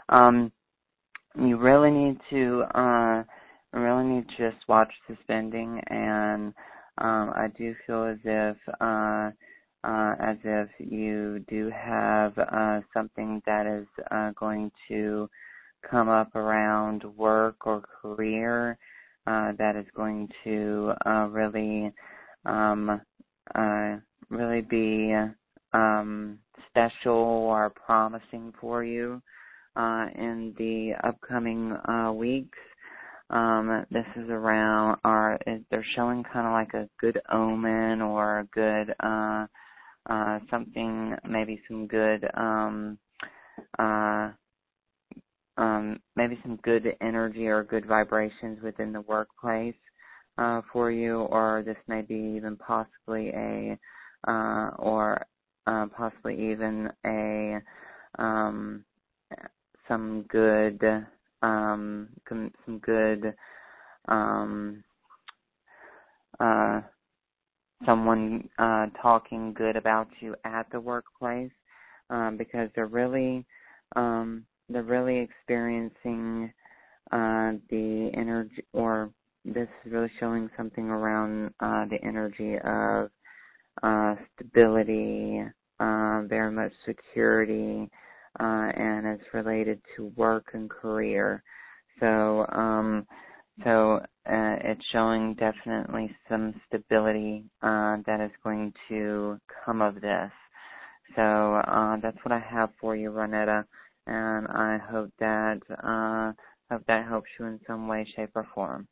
um, you really need to, uh, really need to just watch the spending, and um, I do feel as if, uh, uh, as if you do have uh, something that is uh, going to come up around work or career uh, that is going to uh, really, um, uh, really be um, special or promising for you uh, in the upcoming uh, weeks. Um, this is around, or they're showing kind of like a good omen or a good, uh, uh, something, maybe some good, um, uh, um, maybe some good energy or good vibrations within the workplace, uh, for you, or this may be even possibly a, uh, or, uh, possibly even a, um, some good, um, some, some good, um, uh, someone uh, talking good about you at the workplace, um, because they're really um, they're really experiencing uh, the energy, or this is really showing something around uh, the energy of uh, stability, uh, very much security, uh, and it's related to work and career. So, um, so uh, it's showing definitely some stability uh, that is going to come of this. So uh, that's what I have for you, Ronetta, and I hope that uh, hope that helps you in some way, shape, or form.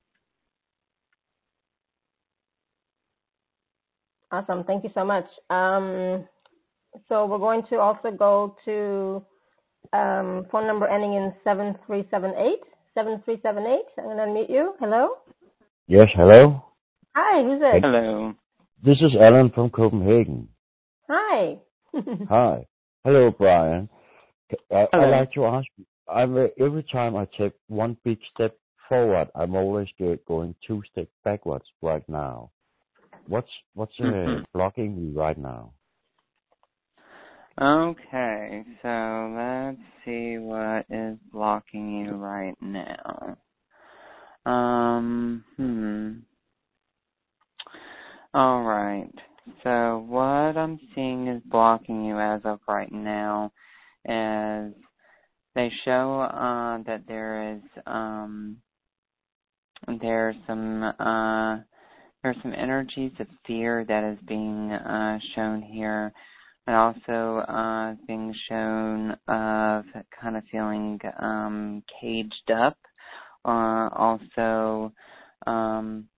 Awesome. Thank you so much. Um, so we're going to also go to um, phone number ending in seven three seven eight. seven three seven eight. I'm going to unmute you. Hello? Yes, hello? Hi, who's this? Hello. This is Alan from Copenhagen. Hi. Hi. Hello, Brian. I, Hello. I'd like to ask you, I'm, uh, every time I take one big step forward, I'm always get, going two steps backwards right now. What's what's uh, Mm-hmm. blocking me right now? Okay, so let's see what is blocking you right now. Um, hmm. All right. So what I'm seeing is blocking you as of right now is they show uh, that there is um, there's some uh, there's some energies of fear that is being uh, shown here, and also uh, being shown of kind of feeling um, caged up. Uh, also, um,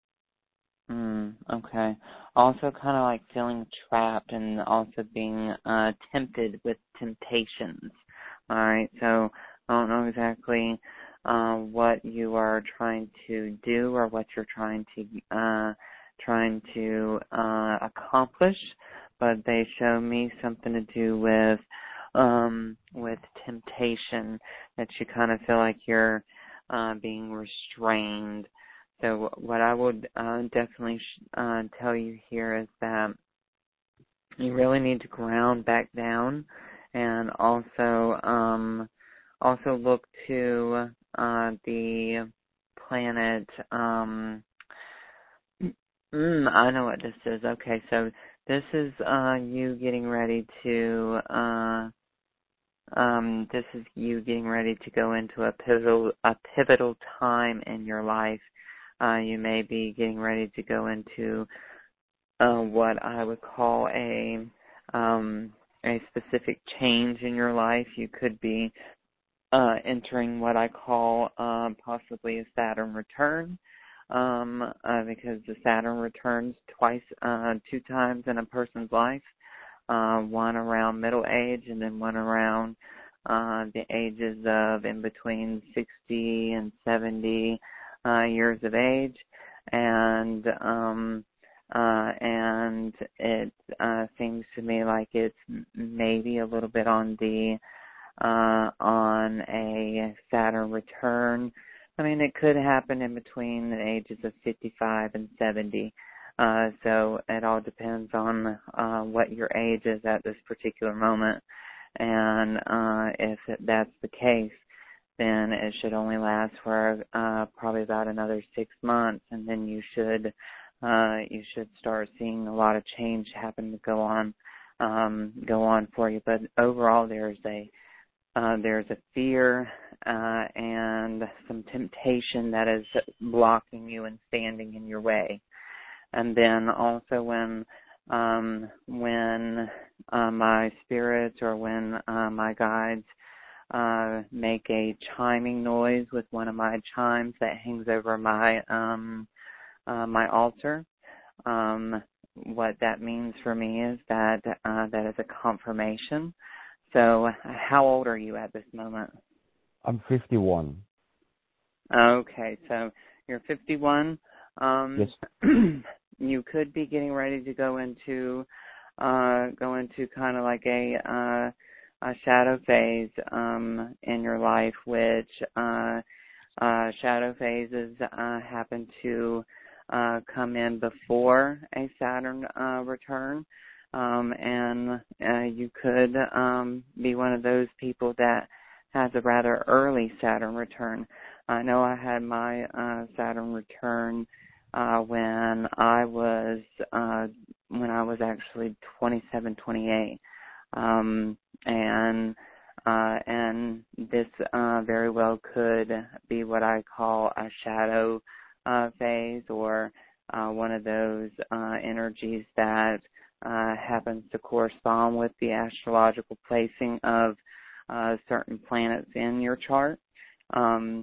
mm, okay. Also, kind of like feeling trapped, and also being uh, tempted with temptations. All right. So I don't know exactly uh, what you are trying to do or what you're trying to uh, trying to uh, accomplish, but they show me something to do with um, with temptation, that you kind of feel like you're uh, being restrained. So what I would uh, definitely sh- uh, tell you here is that you really need to ground back down, and also um, also look to uh, the planet. Um, mm, I know what this is. Okay, so this is uh, you getting ready to. Uh, um, this is you getting ready to go into a pivotal a pivotal time in your life. Uh, you may be getting ready to go into uh, what I would call a um, a specific change in your life. You could be uh, entering what I call uh, possibly a Saturn return, um, uh, because the Saturn returns twice, uh, two times in a person's life. Uh, one around middle age, and then one around uh, the ages of in between sixty and seventy uh, years of age, and um, uh, and it uh, seems to me like it's maybe a little bit on the uh, on a Saturn return. I mean, it could happen in between the ages of fifty-five and seventy. Uh, so it all depends on uh, what your age is at this particular moment. And uh, if that's the case, then it should only last for uh, probably about another six months, and then you should uh, you should start seeing a lot of change happen to go on um, go on for you. But overall, there's a uh, there's a fear uh, and some temptation that is blocking you and standing in your way. And then also when um, when uh, my spirits or when uh, my guides Uh, make a chiming noise with one of my chimes that hangs over my um, uh, my altar. Um, what that means for me is that uh, that is a confirmation. So, how old are you at this moment? I'm fifty-one. Okay, so you're fifty-one. Um, Yes. You could be getting ready to go into uh, go into kind of like a uh, a shadow phase um, in your life, which uh, uh, shadow phases uh, happen to uh, come in before a Saturn uh, return, um, and uh, you could um, be one of those people that has a rather early Saturn return. I know I had my uh, Saturn return uh, when I was uh, when I was actually twenty-seven, twenty-eight. Um, and uh, and this uh, very well could be what I call a shadow uh, phase, or uh, one of those uh, energies that uh, happens to correspond with the astrological placing of uh, certain planets in your chart. Um,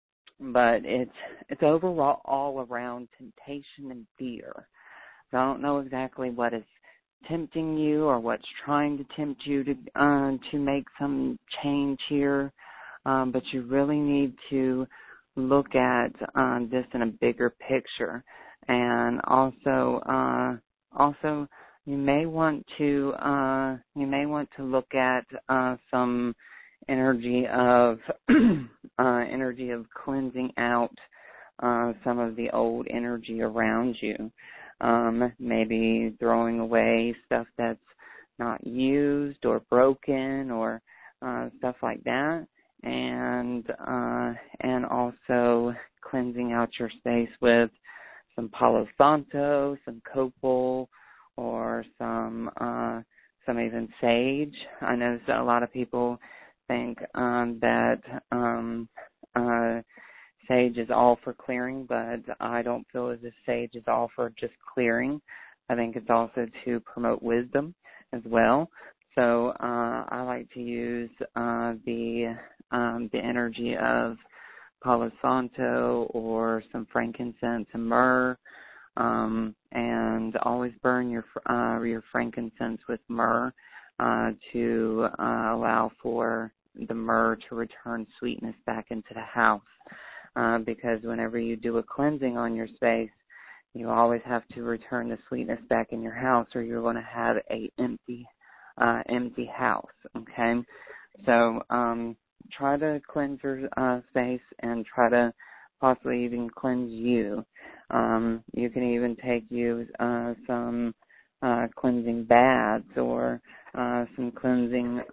but it's it's overall all around temptation and fear. So I don't know exactly what is tempting you or what's trying to tempt you to uh, to make some change here, um, but you really need to look at uh, this in a bigger picture. And also, uh, also you may want to uh, you may want to look at uh, some energy of uh, energy of cleansing out uh, some of the old energy around you. Um, maybe throwing away stuff that's not used or broken or uh, stuff like that, and uh, and also cleansing out your space with some Palo Santo, some copal, or some uh, some even sage. I know that a lot of people think um, that um, uh, sage is all for clearing, but I don't feel as if sage is all for just clearing. I think it's also to promote wisdom as well. So uh, I like to use uh, the um, the energy of Palo Santo or some frankincense and myrrh, um, and always burn your uh, your frankincense with myrrh uh, to uh, allow for the myrrh to return sweetness back into the house. Uh, because whenever you do a cleansing on your space, you always have to return the sweetness back in your house, or you're going to have a empty, uh, empty house. Okay, so um, try to cleanse your uh, space and try to possibly even cleanse you. Um, you can even take you uh, some uh, cleansing baths or uh, some cleansing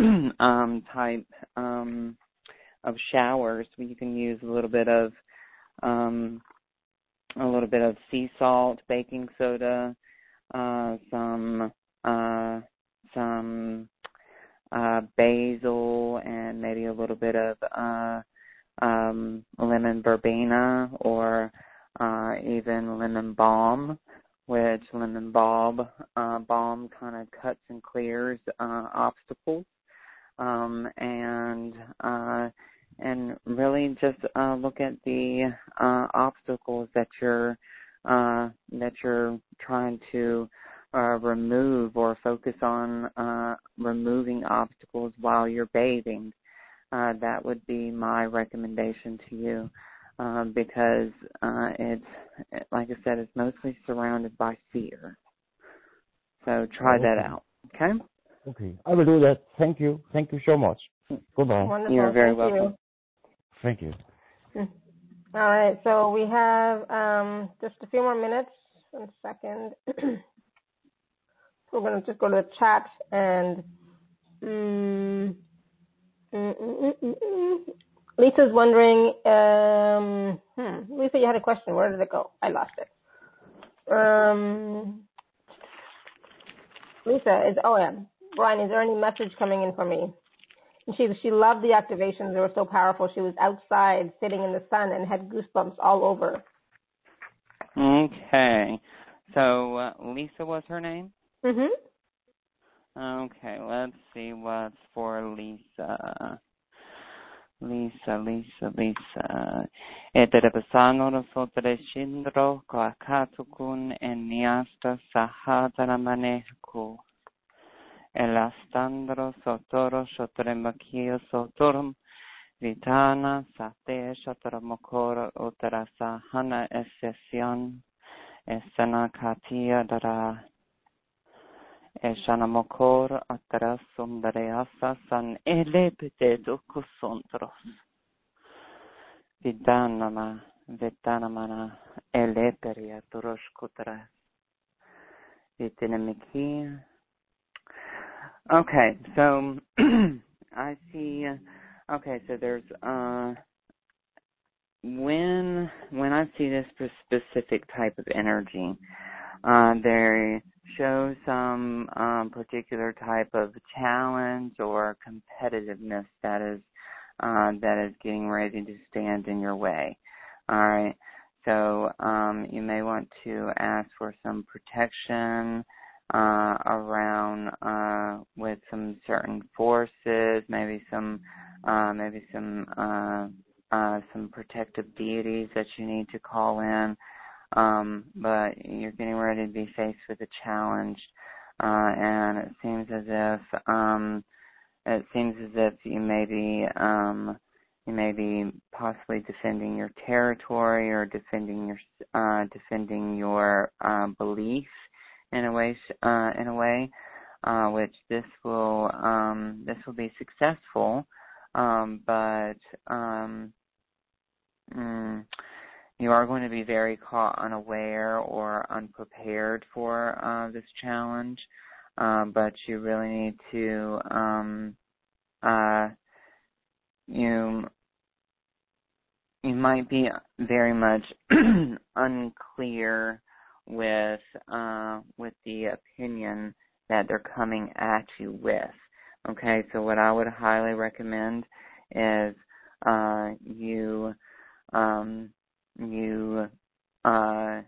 um, type. Um, of showers. You can use a little bit of um, a little bit of sea salt, baking soda, uh, some uh, some uh, basil, and maybe a little bit of uh, um, lemon verbena, or uh, even lemon balm, which lemon balm uh, balm kind of cuts and clears uh, obstacles. Um, and uh, and really just uh, look at the uh, obstacles that you're uh, that you're trying to uh, remove, or focus on uh, removing obstacles while you're bathing. Uh, that would be my recommendation to you, uh, because uh, it's, like I said, it's mostly surrounded by fear. So try Okay. that out. Okay. Okay, I will do that. Thank you. Thank you so much. Goodbye. Wonderful. You're very Thank welcome. Thank you. you. All right, so we have um, just a few more minutes. One second. We're going to just go to the chat and Mm, mm, mm, mm, mm. Lisa's wondering, um, hmm, Lisa, you had a question. Where did it go? I lost it. Um, Lisa is, oh yeah, Brian, is there any message coming in for me? And she she loved the activations. They were so powerful. She was outside sitting in the sun and had goosebumps all over. Okay. So uh, Lisa was her name? Mhm. Okay, let's see what's for Lisa. Lisa, Lisa, Lisa. Eterepasano sotre shindro ko akatukun eniasta sahadara maneku. Elastandro sotoro sotremakia sotorum vitana sate sotoromokoro uterasa hana esesion esana katia dara eshanamokor aterasum dareasa san elepite dokusontros vidanama vidanamana eleperia turoshkutras vitinamiki. Okay, so I see. Okay, so there's uh, when when I see this specific type of energy, uh, there shows some um, particular type of challenge or competitiveness that is uh, that is getting ready to stand in your way. All right, so um, you may want to ask for some protection. Uh, around uh, with some certain forces, maybe some uh, maybe some uh, uh, some protective deities that you need to call in. Um, but you're getting ready to be faced with a challenge, uh, and it seems as if um, it seems as if you may be um, you may be possibly defending your territory or defending your uh, defending your uh, belief. In a way, uh, in a way, uh, which this will um, this will be successful, um, but um, mm, you are going to be very caught unaware or unprepared for uh, this challenge. Um, but you really need to um, uh, you you might be very much unclear with uh, with the opinion that they're coming at you with. Okay, so what I would highly recommend is uh, you um, you uh,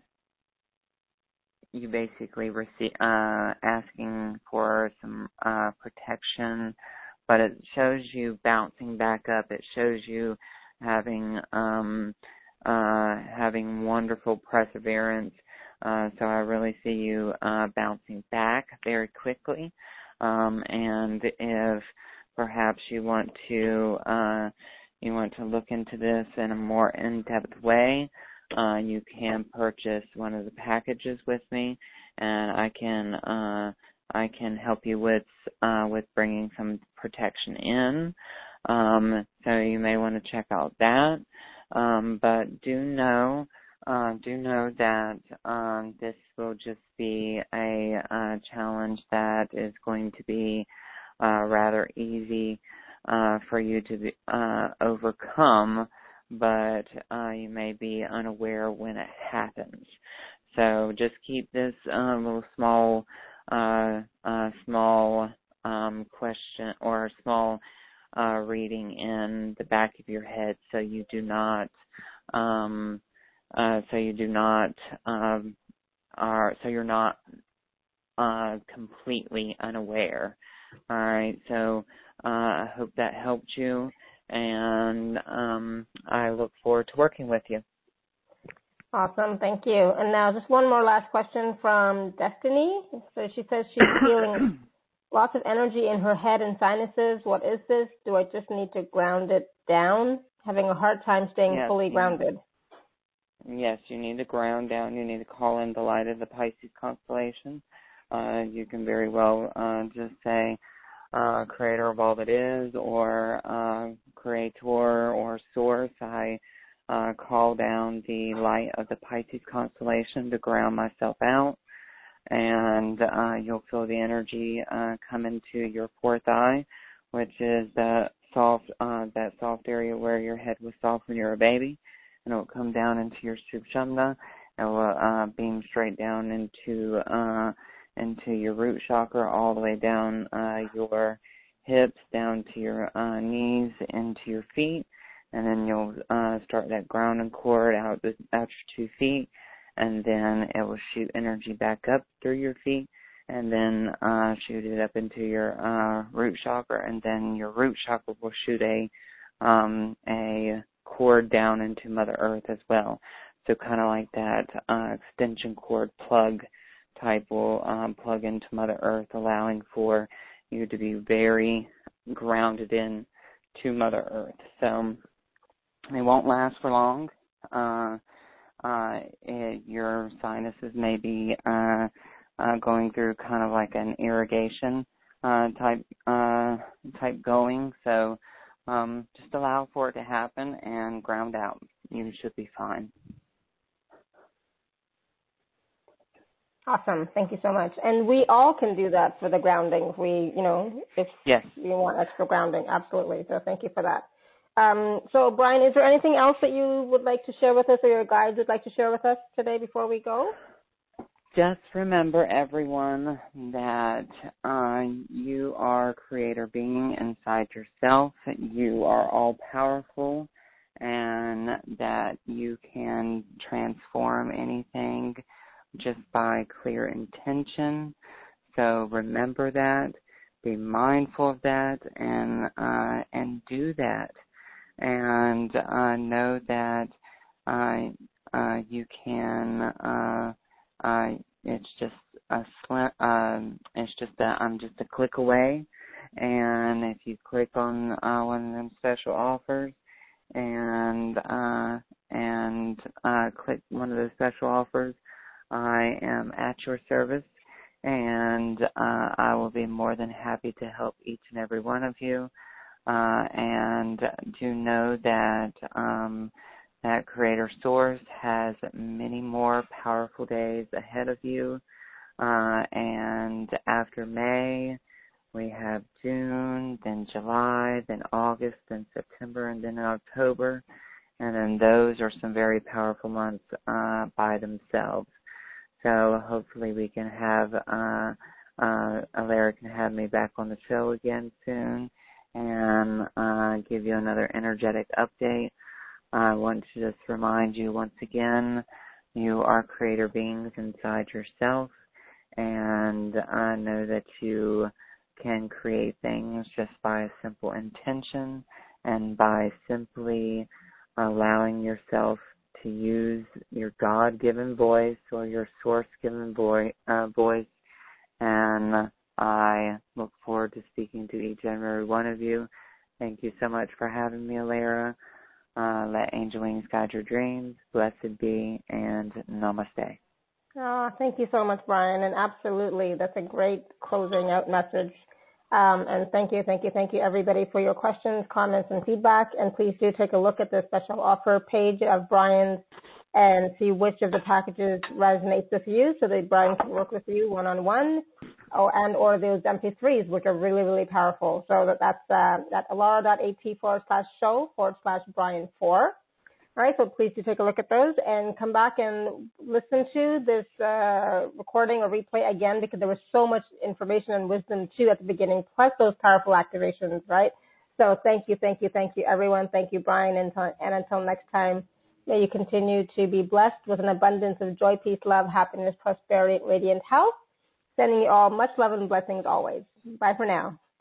you basically receive uh, asking for some uh, protection, but it shows you bouncing back up. It shows you having um, uh, having wonderful perseverance. Uh, so I really see you uh, bouncing back very quickly. Um, and if perhaps you want to uh, you want to look into this in a more in-depth way, uh, you can purchase one of the packages with me, and I can uh, I can help you with uh, with bringing some protection in. Um, so you may want to check out that. Um, but do know. Uh, do know that um, this will just be a, a challenge that is going to be uh, rather easy uh, for you to be, uh, overcome, but uh, you may be unaware when it happens. So just keep this uh, little small, uh, uh, small um, question or small uh, reading in the back of your head, so you do not. Um, Uh, so you do not, um, are, so you're not, uh, completely unaware. All right. So, uh, I hope that helped you, and, um, I look forward to working with you. Awesome. Thank you. And now just one more last question from Destiny. So she says she's feeling lots of energy in her head and sinuses. What is this? Do I just need to ground it down? Having a hard time staying yes, fully grounded. Yes, you need to ground down. You need to call in the light of the Pisces constellation. Uh, you can very well uh, just say, uh, creator of all that is, or uh, creator or source. I uh, call down the light of the Pisces constellation to ground myself out. and uh, you'll feel the energy uh, come into your fourth eye, which is the soft, uh, that soft area where your head was soft when you were a baby, and it will come down into your Sushumna, and will uh, beam straight down into uh, into your root chakra, all the way down uh, your hips, down to your uh, knees, into your feet, and then you'll uh, start that grounding cord out, the, out your two feet, and then it will shoot energy back up through your feet, and then uh, shoot it up into your uh, root chakra, and then your root chakra will shoot a um, a cord down into Mother Earth as well. So kind of like that uh, extension cord plug type will um, plug into Mother Earth, allowing for you to be very grounded in to Mother Earth. So it won't last for long. Uh, uh, it, your sinuses may be uh, uh, going through kind of like an irrigation uh, type uh, type going. So um, just allow for it to happen and ground out. You should be fine. Awesome. Thank you so much. And we all can do that for the grounding. If we, you know, if yes. you want extra grounding, absolutely. So thank you for that. Um, so Brian, is there anything else that you would like to share with us, or your guides would like to share with us today before we go? Just remember, everyone, that uh, you are a creator being inside yourself. You are all powerful, and that you can transform anything just by clear intention. So remember that, be mindful of that, and uh, and do that, and uh, know that uh, uh, you can. Uh, uh, it's just a slim, um, it's just a, I'm just a click away, and if you click on uh, one of them special offers, and uh, and uh, click one of those special offers, I am at your service, and uh, I will be more than happy to help each and every one of you. Uh, and do know that um, that Creator Source has many more powerful days ahead of you. Uh, and after May, we have June, then July, then August, then September, and then October. And then those are some very powerful months uh, by themselves. So hopefully we can have, uh, uh, Alara can have me back on the show again soon and uh, give you another energetic update. I want to just remind you once again, you are creator beings inside yourself, and I know that you can create things just by a simple intention and by simply allowing yourself to use your God-given voice or your source-given voice, uh, voice. And I look forward to speaking to each and every one of you. Thank you so much for having me, Alara. Uh, let angel wings guide your dreams. Blessed be, and namaste. Oh, thank you so much, Brian. And absolutely, that's a great closing out message. Um, and thank you, thank you, thank you, everybody, for your questions, comments, and feedback. And please do take a look at the special offer page of Brian's and see which of the packages resonates with you, so that Brian can work with you one-on-one, or and or those M P threes, which are really, really powerful. So that that's uh, at alara.at forward slash show forward slash Brian four. All right, so please do take a look at those and come back and listen to this uh, recording or replay again, because there was so much information and wisdom too at the beginning, plus those powerful activations, right? So thank you, thank you, thank you, everyone. Thank you, Brian, and, and until next time, may you continue to be blessed with an abundance of joy, peace, love, happiness, prosperity, and radiant health. Sending you all much love and blessings always. Bye for now.